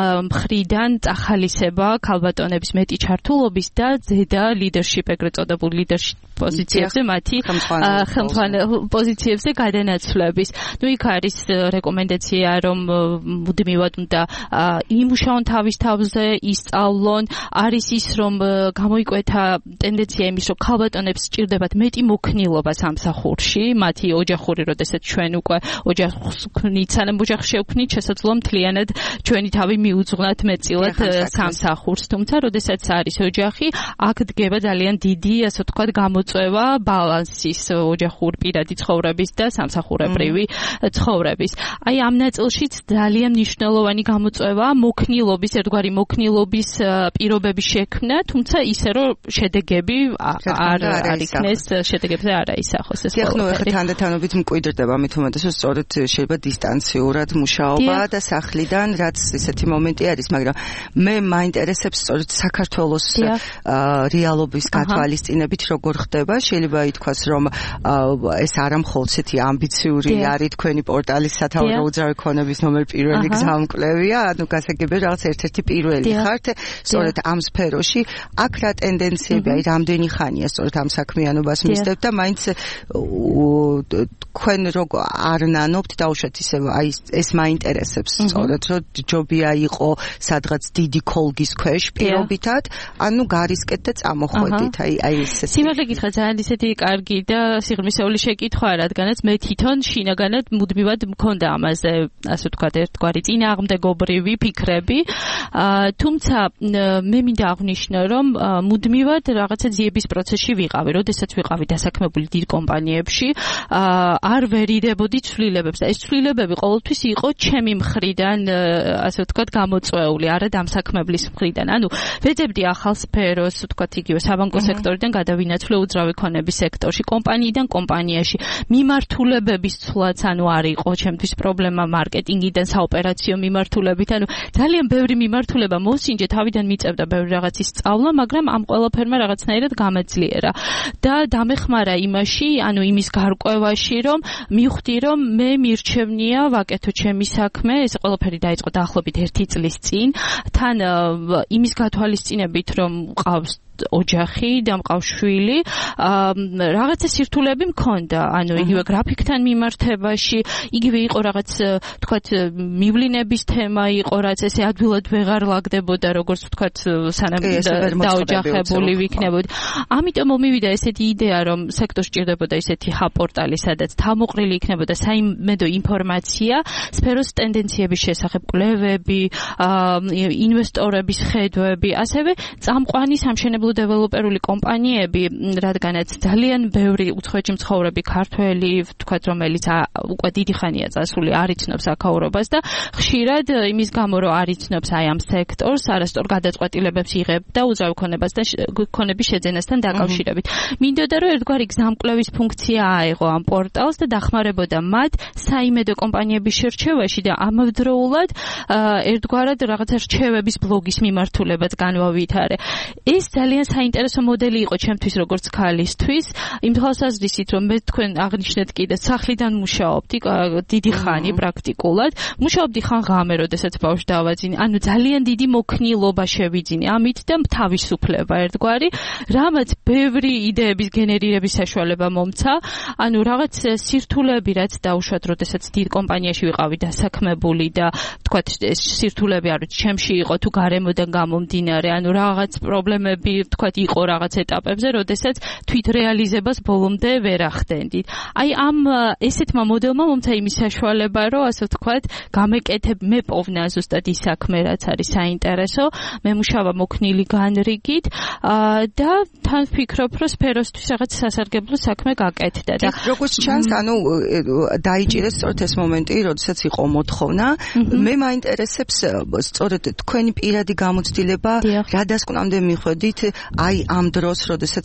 [SPEAKER 9] მხრიდან წახალისება ქალბატონების მეტი ჩართულობის და ზედა leadership, ეგრეთ წოდებულ leadership პოზიციებზე, მათი ხელმძღვანელ პოზიციებზე გადანაცვლების. ნუ იქ არის რეკომენდაცია, რომ მუდმივად უნდა იმუშაონ თავის თავზე, ისწავლონ, არის ის, რომ გამოიკვეთა ტენდენცია იმის, რომ ქალბატონებს სჭირდებათ მეტი მოქნილობა სამსახურში, მათი ოჯახური, როდესაც ჩვენ უკვე ოჯახს ვქნით, სანამ ოჯახს შევქმნით, შესაძლოა მთლიანად ჩვენი თავი მიუძღვნათ მეტწილად სამსახურს, თუმცა როდესაც არის ოჯახი, აქ დგება ძალიან დიდი, ასე ვთქვათ, გამოწვევა ბალანსის, ოჯახურ პირადი ცხოვრების და სამსახურებრივი ცხოვრების. აი ამ ნაწილშიც ძალიან მნიშვნელოვანი გამოწვევა მოქნილობის, ერთგვარი მოქნილობის პირობების შექმნა, თუმცა ისე, რომ შედეგები არ არ იქნეს, შედეგებზე არ აისახოს ეს.
[SPEAKER 3] ხო, ახლა თანდათანობით მკვიდრდება, მით უმეტესად სწორედ შეიძლება დისტანციურად მუშაობა და სახლიდან, რაც ესეთი მომენტი არის, მაგრამ მე მაინტერესებს სწორედ საქართველოს რეალობის გათვალისწინებით როგორ ხდება. შეიძლება ითქვას, რომ ეს არა მხოლოდ ესეთი ამბიციური არის თქვენი პორტალის სათაურო უძრავი ქონების ნომერ პირველი გზამკვლევია, ანუ გასაგებია რაღაც ერთ-ერთი პირველი ხართ სწორედ ამ სფეროში. აქ რა ტენდენციები, აი რამდენი ხანია სწორედ ამ საქმიანობას მისდევთ და მაინც თქვენ როგორ არ ნანობთ დაუშვათ ისე აი ეს მაინტერესებს სწორედ რომ ჯობია იყო სადღაც დიდი კოლგის ქვეშ პირობითად, ანუ გარისკეთ და წამოხვედით, აი აი ეს
[SPEAKER 9] სიმართლე გითხრათ, ძალიან ისეთი კარგი და სიღრმისეული შეკითხვაა, რადგანაც მე თვითონ შინაგანად მუდმივად მქონდა ამაზე, ასე ვთქვათ, ერთგვარი წინააღმდეგობრივი ფიქრები. თუმცა მე მინდა აღვნიშნო, რომ მუდმივად რაღაცა ძიების პროცესში ვიყავი, როდესაც ვიყავი დასაქმებული დიდ კომპანიებში, არ ვერიდებოდი ცვლილებებს და ეს ცვლილებები ყოველთვის იყო ჩემი მხრიდან, ასე ვთქვათ, გამოწვეული, არა დამსაქმებლის მხრიდან. ანუ ვეძებდი ახალ სფეროს, ვთქვათ, იგივე საბანკო სექტორიდან გადავინაცვლე უძრავი ქონების სექტორში, კომპანიიდან კომპანიაში. მიმართულებების ცვლაც, ანუ არ იყო ჩემთვის პრობლემა მარკეტინგიდან საოპერაციო მიმართულებით, ანუ ძალიან ბევრი მიმართულება მოსინჯე, თავიდან მიწევდა ბევრი რაღაცის სწავლა, მაგრამ ამ ყველაფერმა რაღაცნაირად გამეძლიერა და დამეხმარა იმაში, ანუ იმის გარკვევაში, რომ მივხვდი, რომ მე მირჩევნია ვაკეთო ჩემი საქმე, ეს ყველაფერი დაიწყო დაახლოებით ერთი წლის წინ, თან იმის გათვალისწინებით, რომ ყავს ოჯახი და მყავს შვილი, რაღაცა სირთულეები მქონდა, ანუ იგივე გრაფიკთან მიმართებაში, იგივე იყო რაღაც, თქვათ, მივლინების თემა იყო, რაც ესე ადვილად ვეღარ ლაგდებოდა, როგორც თქვათ, სანამ დაოჯახებული ვიქნებოდი. ამიტომ მომივიდა ესეთი იდეა, რომ სექტორს ჭირდებოდა ესეთი ჰაბ-პორტალი, სადაც თავმოყრილი იქნებოდა საიმედო ინფორმაცია, სფეროს ტენდენციების შესახებ, კვლევები, ინვესტორების ხედვები, ასევე წამყვანი სამშენებლო დეველოპერული კომპანიები, რადგანაც ძალიან ბევრი უცხოეთში მცხოვრები ქართველი, ვთქვათ, რომელიც უკვე დიდი ხანია წასული, არ იცნობს აქაურობას და ხშირად იმის გამო, რომ არ იცნობს აი ამ სექტორს, არასწორ გადაწყვეტილებებს იღებდა უძრავი ქონებასთან, ქონების შეძენასთან დაკავშირებით. მინდოდა, რომ ერთგვარი გზამკვლევის ფუნქცია აეღო ამ პორტალს და დახმარებოდა მათ საიმედო კომპანიების შერჩევაში და ამავდროულად ერთგვარად რაღაცა რჩევების ბლოგის მიმართულებაც განვავითარე. ეს ძალიან ძალიან საინტერესო მოდელი იყო ჩემთვის როგორც ქალისთვის, იმ თვალსაზრისით რომ მე თქვენ აღნიშნეთ კიდე სახლიდან მუშაობდი დიდი ხანი პრაქტიკულად, მუშაობდი ხან ღამე, როდესაც ბავშვს დავაძინე, ანუ ძალიან დიდი მოქნილობა შევიძინე ამით და თავისუფლება ერთგვარი, რამაც ბევრი იდეების გენერირების საშუალება მომცა, ანუ რაღაც სირთულეები რაც დაუშვათ, როდესაც დიდ კომპანიაში ვიყავი დასაქმებული და თქვათ სირთულეები არ ვიცი, ჩემში იყო თუ გარემოდან გამომდინარე, ანუ რაღაც პრობლემები თქვათ იყო რაღაც ეტაპებზე, როდესაც თვით რეალიზებას ბოლომდე ვერ ახდენდით. აი ამ ესეთმა მოდელმა მომცა იმის საშუალება, რომ ასე ვთქვათ, გამეკეთებ მე პოვნა ზუსტად ის საქმე, რაც არის საინტერესო, მე მუშაობა მოქნილი განრიგით და თან ვფიქრობ, რომ სფეროსთვის რაღაც სასარგებლო საქმე გაკეთდა და
[SPEAKER 3] როგორც ჩანს, ანუ დაიჭირეს სწორედ ეს მომენტი, როდესაც იყო მოთხოვნა, მე მაინტერესებს სწორედ თქვენი პირადი გამოცდილება, რა დასკვნამდე მიხვედით, აი ამ დროს, როდესაც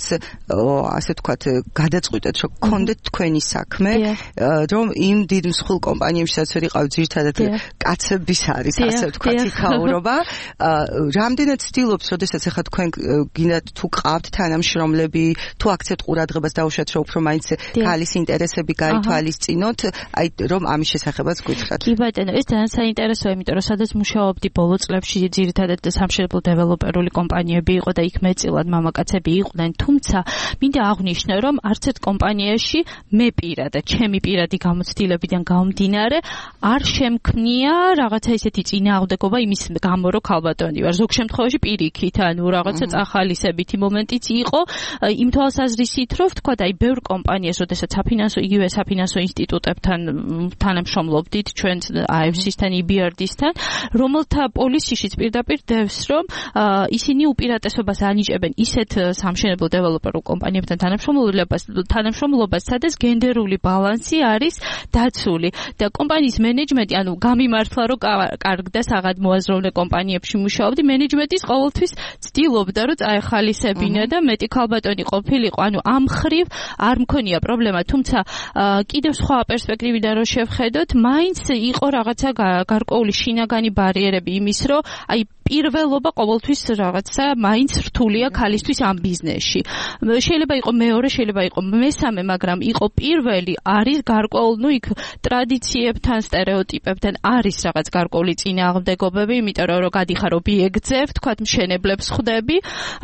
[SPEAKER 3] ასე ვთქვათ, გადაწყვიტეთ, რომ გქონდეთ თქვენი საქმე, რომ იმ დიდ მსხვილ კომპანიებშიც ვიყავით, ძირითადად კაცების არის, ასე ვთქვათ, იქაურობა. რამდენად ცდილობს, როდესაც ახლა თქვენ გინდათ თუ ყავთ თანამშრომლები, თუ აქცევთ ყურადღებას დაუშვათ, რომ უფრო მაინც ქალის ინტერესები გაითვალისწინოთ, აი რომ ამის შესახებაც გითხრათ.
[SPEAKER 9] კი ბატონო, ეს ძალიან საინტერესოა, იმიტომ რომ სადაც მუშაობდი ბოლო წლებში ძირითადად სამშენებლო დეველოპერული კომპანიები იყო და იქ მეტწილად მამაკაცები იყვნენ, თუმცა მინდა აღვნიშნო, რომ არც ერთ კომპანიაში მე პირადად, ჩემი პირადი გამოცდილებიდან გამომდინარე, არ შემქმნია რაღაცა ისეთი წინააღმდეგობა იმის გამო, რომ ქალბატონი ვარ. ზოგ შემთხვევაში პირიქით, ანუ რაღაცა წახალისებითი მომენტიც იყო, იმ თვალსაზრისით, რომ ვთქვათ, აი ბევრ კომპანიას, როდესაც საფინანსო, იგივე საფინანსო ინსტიტუტებთან თანამშრომლობდით, ჩვენ აი ეფ სისთან, ი ბი არ დი-სთან, რომელთა პოლისიშიც პირდაპირ დევს, რომ ისინი უპირატესობას ანიჭებენ ისეთ სამშენებლო დეველოპერულ კომპანიებთან თანამშრომლობას, თანამშრომლობას, სადაც გენდერული ბალანსი არის დაცული და კომპანიის მენეჯმენტი, ანუ გამიმართლა, რომ კარგ და საღად მოაზროვნე კომპანიებში მუშაობდი, მენეჯმენტის ყოველთვის ცდილობდა, რომ წაეხალისებინა და მეტი ქალბატონი ყოფილიყო, ანუ ამ ხრივ არ მქონია პრობლემა, თუმცა კიდევ სხვა პერსპექტივიდან რო შევხედოთ, მაინც იყო რაღაცა გარკვეული შინაგანი ბარიერები იმის, რომ აი პირველობა ყოველთვის რაღაცა მაინც რთულია ქალისთვის ამ ბიზნესში. შეიძლება იყო მეორე, შეიძლება იყო მესამე, მაგრამ იყო პირველი, არის გარკვეული, ну იქ ტრადიციებთან, სტერეოტიპებთან არის რაღაც გარკვეული წინააღმდეგობები, იმიტომ რომ გადიხარ ობიექტზე, თქვათ მშენებლებს ხვდები,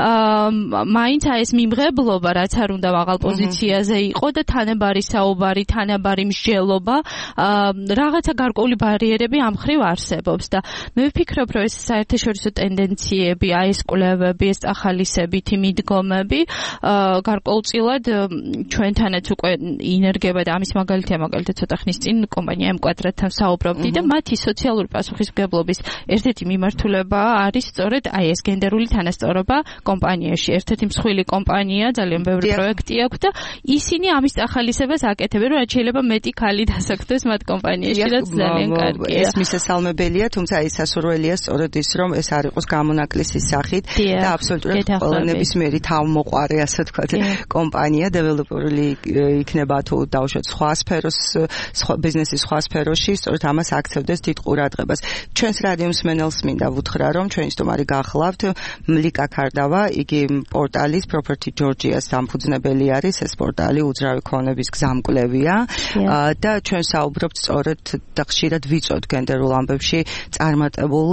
[SPEAKER 9] მაინც აი ეს მიმღებლობა, რაც არ უნდა მაღალ პოზიციაზე იყო და თანაბარი საუბარი, თანაბარი მსჯელობა, რაღაცა გარკვეული ბარიერები ამ ხრივ არსებობს და მე ვფიქრობ, რომ ეს საერთაშორისო ტენდენციები, აი ეს კვლევები, ეს ახალისებითი მიდგომები, გარკვეულწილად ჩვენთანაც უკვე ინერგება და ამის მაგალითია, მაგალითად ცოტა ხნის წინ კომპანია M კვადრატთან საუბრობდი და მათი სოციალური პასუხისმგებლობის ერთ-ერთი მიმართულება არის სწორედ აი ეს გენდერული თანასწორობა კომპანიაში. ერთ-ერთი მსხვილი კომპანია, ძალიან ბევრი პროექტი აქვს და ისინი ამის ახალისებას აკეთებენ, რომ რაც შეიძლება მეტი ქალი დასაქმდეს მათ კომპანიაში, რაც ძალიან კარგია.
[SPEAKER 3] ეს მისასალმებელია, თუმცა ის სასურველია სწორედ ის, რომ ეს არ იყოს გამონაკლისის სახით და აბსოლუტურად ყველა ნებისმიერი თავმოყარე, ასე ვთქვათ, კომპანია დეველოპერული იქნება თუ დავუშვათ სხვა სფეროს, სხვა ბიზნესის სხვა სფეროში, სწორედ ამას აქცევდეს დიდ ყურადღებას. ჩვენს რადიო მსმენელს მინდა ვუთხრა, რომ ჩვენი სტუმარი გახლავთ მლიკა ქარდავა, იგი პორტალის Property Georgia-ს დამფუძნებელი არის, ეს პორტალი უძრავი ქონების გზამკვლევია და ჩვენ საუბრობთ სწორედ და ხშირად ვიწვევთ გენდერულ ამბებში წარმატებულ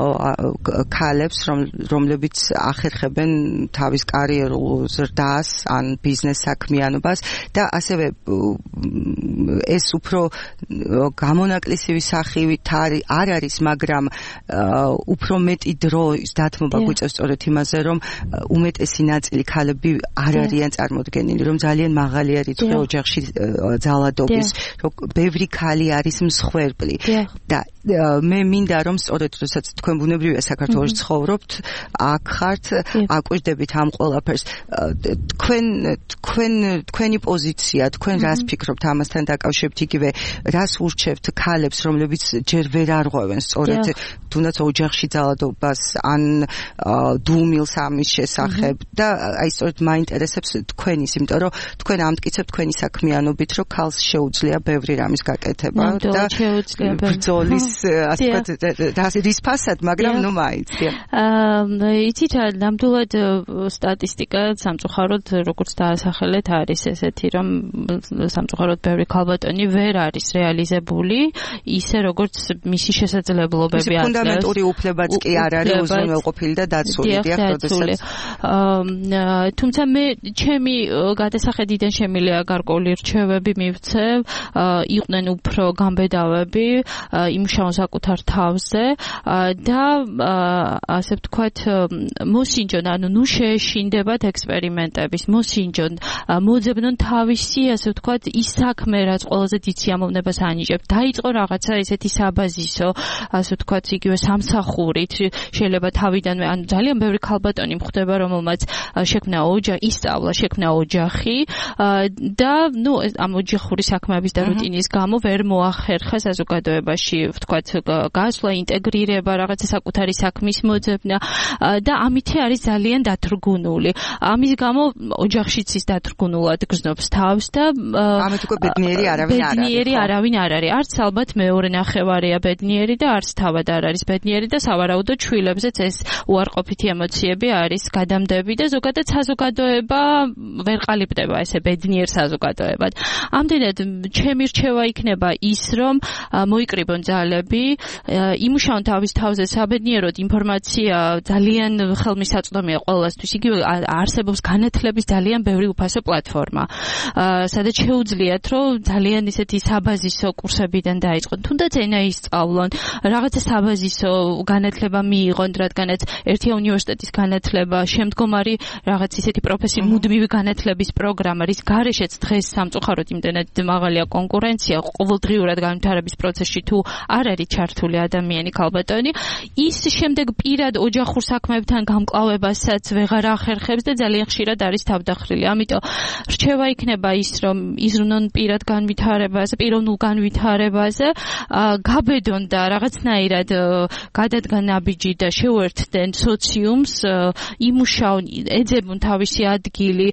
[SPEAKER 3] ქალებს, რომლებიც ახერხებენ თავის კარიერულ ზრდას ან ბიზნეს საქმიანობას და ასევე ეს უფრო გამონაკლისივი სახივით არ არის, მაგრამ უფრო მეტი დროის დათმობა გვიწევს სწორედ იმაზე, რომ უმეტესი ნაწილი ქალები არ არიან წარმოდგენილი, რომ ძალიან მაღალია რიცხვი ოჯახში ძალადობის, რომ ბევრი ქალი არის მსხვერპლი და მე მინდა რომ სწორედ როდესაც თქვენ ბუნებრივია საქართველოში ცხოვრობთ, აქ ხართ, აკვირდებით ამ ყველაფერს. თქვენ თქვენ თქვენი პოზიცია, თქვენ რას ფიქრობთ ამასთან დაკავშირებით, იგივე რას ურჩევთ ქალებს, რომლებიც ჯერ ვერ არღვევენ სწორედ თუნდაც ოჯახში ძალადობას ან დუმილს ამის შესახებ და აი სწორედ მაინტერესებს თქვენის, იმიტომ რომ თქვენ ამტკიცებთ თქვენი საქმიანობით, რომ ქალს შეუძლია ბევრი რამის გაკეთება და ბრძოლის ასე ვთქვათ რის ფასად, მაგრამ ნუ მაინც.
[SPEAKER 9] აა იცით რა, ნამდვილად ნამდვილად სტატისტიკა სამწუხაროდ როგორც დაასახელეთ არის ესეთი რომ სამწუხაროდ ბევრი ქალბატონი ვერ არის რეალიზებული ისე როგორც მისი შესაძლებლობები
[SPEAKER 3] აქვს. ფუნდამენტური უფლებაც კი არ არის უზრუნველყოფილი და დაცული, დიახ, როდესაც
[SPEAKER 9] თუმცა მე ჩემი გადასახედიდან შემიძლია გარკვეული რჩევები მივცე, იყვნენ უფრო გამბედავები, იმუშაონ საკუთარ თავზე და ასე ვთქვათ მოსინჯონ, ანუ ნუ შეეშინდებათ ექსპერიმენტების, მოსინჯონ, მოძებნონ თავისი, ასე ვთქვათ, ის საქმე, რაც ყველაზე დიდ სიამოვნებას ანიჭებს. დაიწყო რაღაცა ესეთი საბაზისო, ასე ვთქვათ, იგივე სამსახურით, შეიძლება თავიდანვე, ანუ ძალიან ბევრი ქალბატონი მხდება, რომელმაც შექმნა ოჯახი, ისწავლა, შექმნა ოჯახი და ნუ ამ ოჯახური საქმეების და რუტინის გამო ვერ მოახერხა საზოგადოებაში, ვთქვათ, გასვლა, ინტეგრირება, რაღაცა საკუთარი საქმის მოძებნა და ამითი არის ძალიან დათრგუნული. ამის გამო ოჯახშიც ის დათრგუნულად გრძნობს თავს და
[SPEAKER 3] ამით უკვე ბედნიერი არავინ არ არის.
[SPEAKER 9] ბედნიერი არავინ არ არის. არც ალბათ მეორე ნახევარია ბედნიერი და არც თავად არ არის ბედნიერი და სავარაუდოდ შვილებზეც ეს უარყოფითი ემოციები არის გადამდები და ზოგადად საზოგადოება ვერ ყალიბდება ესე ბედნიერ საზოგადოებად. ამდენად ჩემი რჩევა იქნება ის რომ მოიკრიბონ ძალები, იმუშაონ თავის თავზე საბედნიეროდ ინფორმაცია ძალიან ხელმისაწვდომია ყველასთვის. იგივე არსებობს განათლების ძალიან ბევრი უფასო პლატფორმა. სადაც შეუძლიათ რომ ძალიან ისეთი საბაზისო კურსებიდან დაიწყონ, თუნდაც ენა ისწავლონ, რაღაცა საბაზისო განათლება მიიღონ, რადგანაც ერთია უნივერსიტეტის განათლება, შემდგომარი რაღაც ისეთი პროფესიული მუდმივი განათლების პროგრამა, რის გარეშეც დღეს სამწუხაროდ იმდენად მაღალია კონკურენცია, ყოველდღიურად განვითარების პროცესში თუ არ არის ჩართული ადამიანი ქალბატონი, ის შემდეგ პირად ოჯახურ საქმეებთან გამკლავებასაც ვეღარ ახერხებს და ძალიან ხშირად არის თავდახრილი. ამიტომ რჩევა იქნება ის, რომ იზრუნონ პირად განვითარებაზე, პიროვნულ განვითარებაზე, გაბედონ და რაღაცნაირად გადადგან ნაბიჯი და შეუერთდნენ სოციუმს, იმუშაონ, ეძებონ თავისი ადგილი,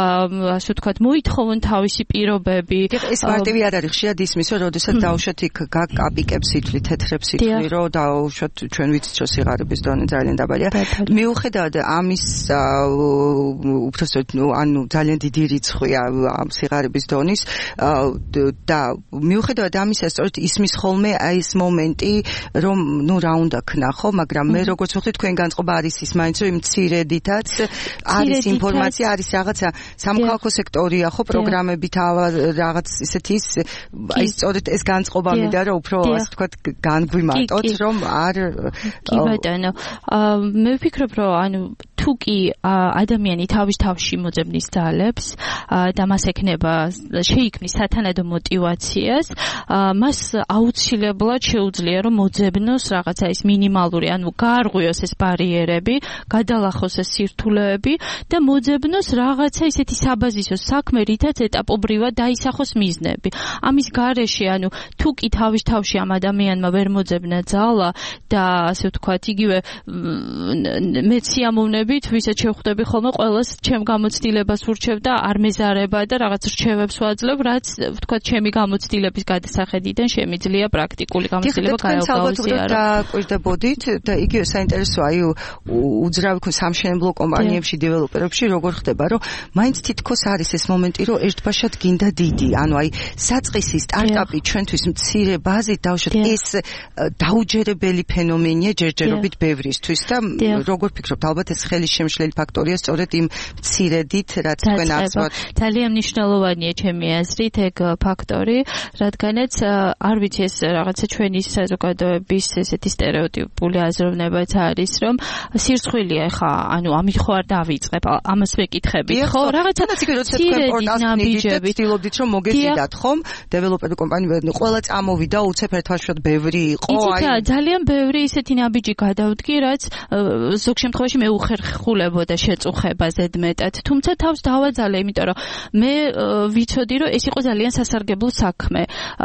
[SPEAKER 9] ასე ვთქვათ, მოითხოვონ თავისი პირობები.
[SPEAKER 3] ეს მარტივი არ არის, ხშირად ისმის, რომ როდესაც დავუშვათ იქ გაკაპიკებს ითვლი, თეთრებს ითვლი, რომ დავუშვათ ჩვენ ვიცით, რომ სიღარიბის დონე ძალიან დაბალია. მიუხედავად ამის უბრალოდ ანუ ძალიან დიდი რიცხვია ამ სიღარიბის დონის და მიუხედავად ამისა, სწორედ ისმის ხოლმე აი ეს მომენტი, რომ ნუ რა უნდა ქნა, ხო, მაგრამ მე როგორც ვხვდი თქვენ განწყობა არის ის მაინც რომ იმ მცირედითაც არის ინფორმაცია, არის რაღაცა სამოქალაქო სექტორია, ხო, პროგრამებით რაღაც ისეთი ის აი სწორედ ეს განწყობა მინდა რომ უფრო ასე ვთქვათ განგვიმარტოთ, რომ არ
[SPEAKER 9] კი ბატონო, მე ვფიქრობ, რომ ანუ თუ კი ადამიანი თავის თავში მოძებნის ძალებს და მას ექნება შეიქმნის სათანადო мотиваციას, მას აუცილებლად შეუძლია რომ მოძებნოს რაღაცა ის მინიმალური, ანუ გაარღვიოს ეს ბარიერები, გადალახოს ეს სირთულეები და მოძებნოს რაღაცა ისეთი საბაზისო საქმე, რითაც ეტაპობრივად დაისახოს მიზნები. ამის გარეშე, ანუ თუ კი თავის თავში ამ ადამიანმა ვერ მოძებნა ძალა და ასე ვთქვათ, იგივე მეც სიამოვნებით, ვისაც შევხვდები ხოლმე ყველას ჩემ გამოცდილებას ურჩევ და არ მეზარება და რაღაც რჩევებს ვაძლევ, რაც ვთქვათ, ჩემი გამოცდილების გადასახედიდან შემიძლია პრაქტიკული გამოცდილება გაეღავსია.
[SPEAKER 3] და ყვირდებოდით და იგივე საინტერესოა აი უძრავი სამშენებლო კომპანიებში, დეველოპერებში როგორ ხდება, რომ მაინც თითქოს არის ეს მომენტი, რომ ერთბაშად გინდა დიდი, ანუ აი საწყისი სტარტაპი ჩვენთვის მცირე ბაზით დავუშვათ ეს დაუჯერებელი ფენომენია ჯერჯერობით ბევრისთვის და როგორ ფიქრობთ, ალბათ ეს ხელის შემშლელი ფაქტორია სწორედ იმ მცირედით, რაც თქვენ ახსოვთ.
[SPEAKER 9] ძალიან მნიშვნელოვანია ჩემი აზრით ეგ ფაქტორი, რადგანაც არ ვიცი ეს რაღაცა ჩვენი საზოგადოების ესეთი სტერეოტიპული აზროვნებაც არის, რომ სირცხვილია ხა, ანუ ამით ხო არ დავიწყებ, ამას ვეკითხებით, ხო, რაღაცა
[SPEAKER 3] ნაბიჯები ვთილობდით, რომ მოგეწიდათ, ხომ, დეველოპერი კომპანიები, ყველა წამოვიდა, უცებ ერთვაშად ბევრი იყო,
[SPEAKER 9] აი ძალიან ბევრი ისეთი ნაბიჯი გადავდგი, რაც ზოგ შემთხვევაში მეუხერხულებოდა შეწუხება ზედმეტად, თუმცა თავს დავაძალე, იმიტომ რომ მე ვიცოდი, რომ ეს იყო ძალიან სასარგებლო საქმე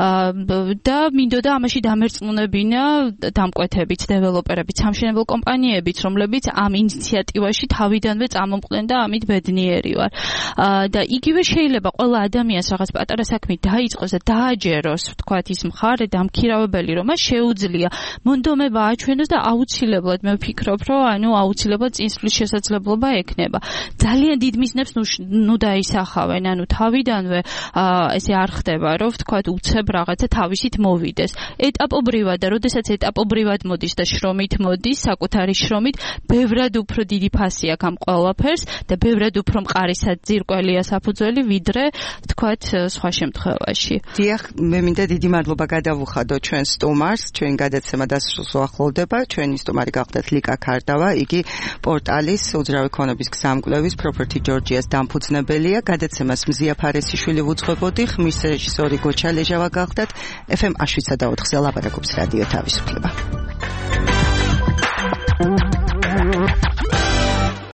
[SPEAKER 9] და მინდოდა ამაში დამერწმუნებინა დამკვეთებიც, დეველოპერებიც, სამშენებლო კომპანიებიც, რომლებიც ამ ინიციატივაში თავიდანვე წამომყვნენ და ამით ბედნიერი ვარ. და იგივე შეიძლება ყველა ადამიანს რაღაც პატარა საქმე დაიწყოს და დააჯეროს, ვთქვათ, ის მხარე დამქირავებელი, რომ მას შეუძლია მონდომება აჩვენოს და აუცილებლად მე ვფიქრობ, რომ ანუ აუცილებლად წინსვლის შესაძლებლობა ექნება. ძალიან დიდ მიზნებს ნუ დაისახავენ, ანუ თავიდანვე ესე არ ხდება, რომ ვთქვათ, უცებ რაღაცა თავისით მოვიდეს. ეტაპობრივად და როდესაც ეტაპობრივად მოდის და შრომით მოდის, საკუთარი შრომით, ბევრად უფრო დიდი ფასი აქვს ამ ყველაფერს და ბევრად უფრო მყარისად ძირკველია საფუძველი, ვიდრე ვთქვათ, სხვა შემთხვევაში.
[SPEAKER 3] დიახ, მე მინდა დიდი მადლობა გადავუხადო ჩვენ სტუმარს, ჩვენი გადაცემა დასრულს უახლოვდება. ჩვენი სტუმარი გახდათ ლიკა ქარდავა, იგი პორტალის უძრავი ქონების გზამკვლევის Property Georgia-ს დამფუძნებელია. გადაცემას მზია ფარესიშვილი ვუძღვებოდი, ხმის რეჟისორი გოჩა ლეჟავა გახდათ. ეფ ემ შვიდსა და ოთხზე ლაპარაკობს რადიო თავისუფლება.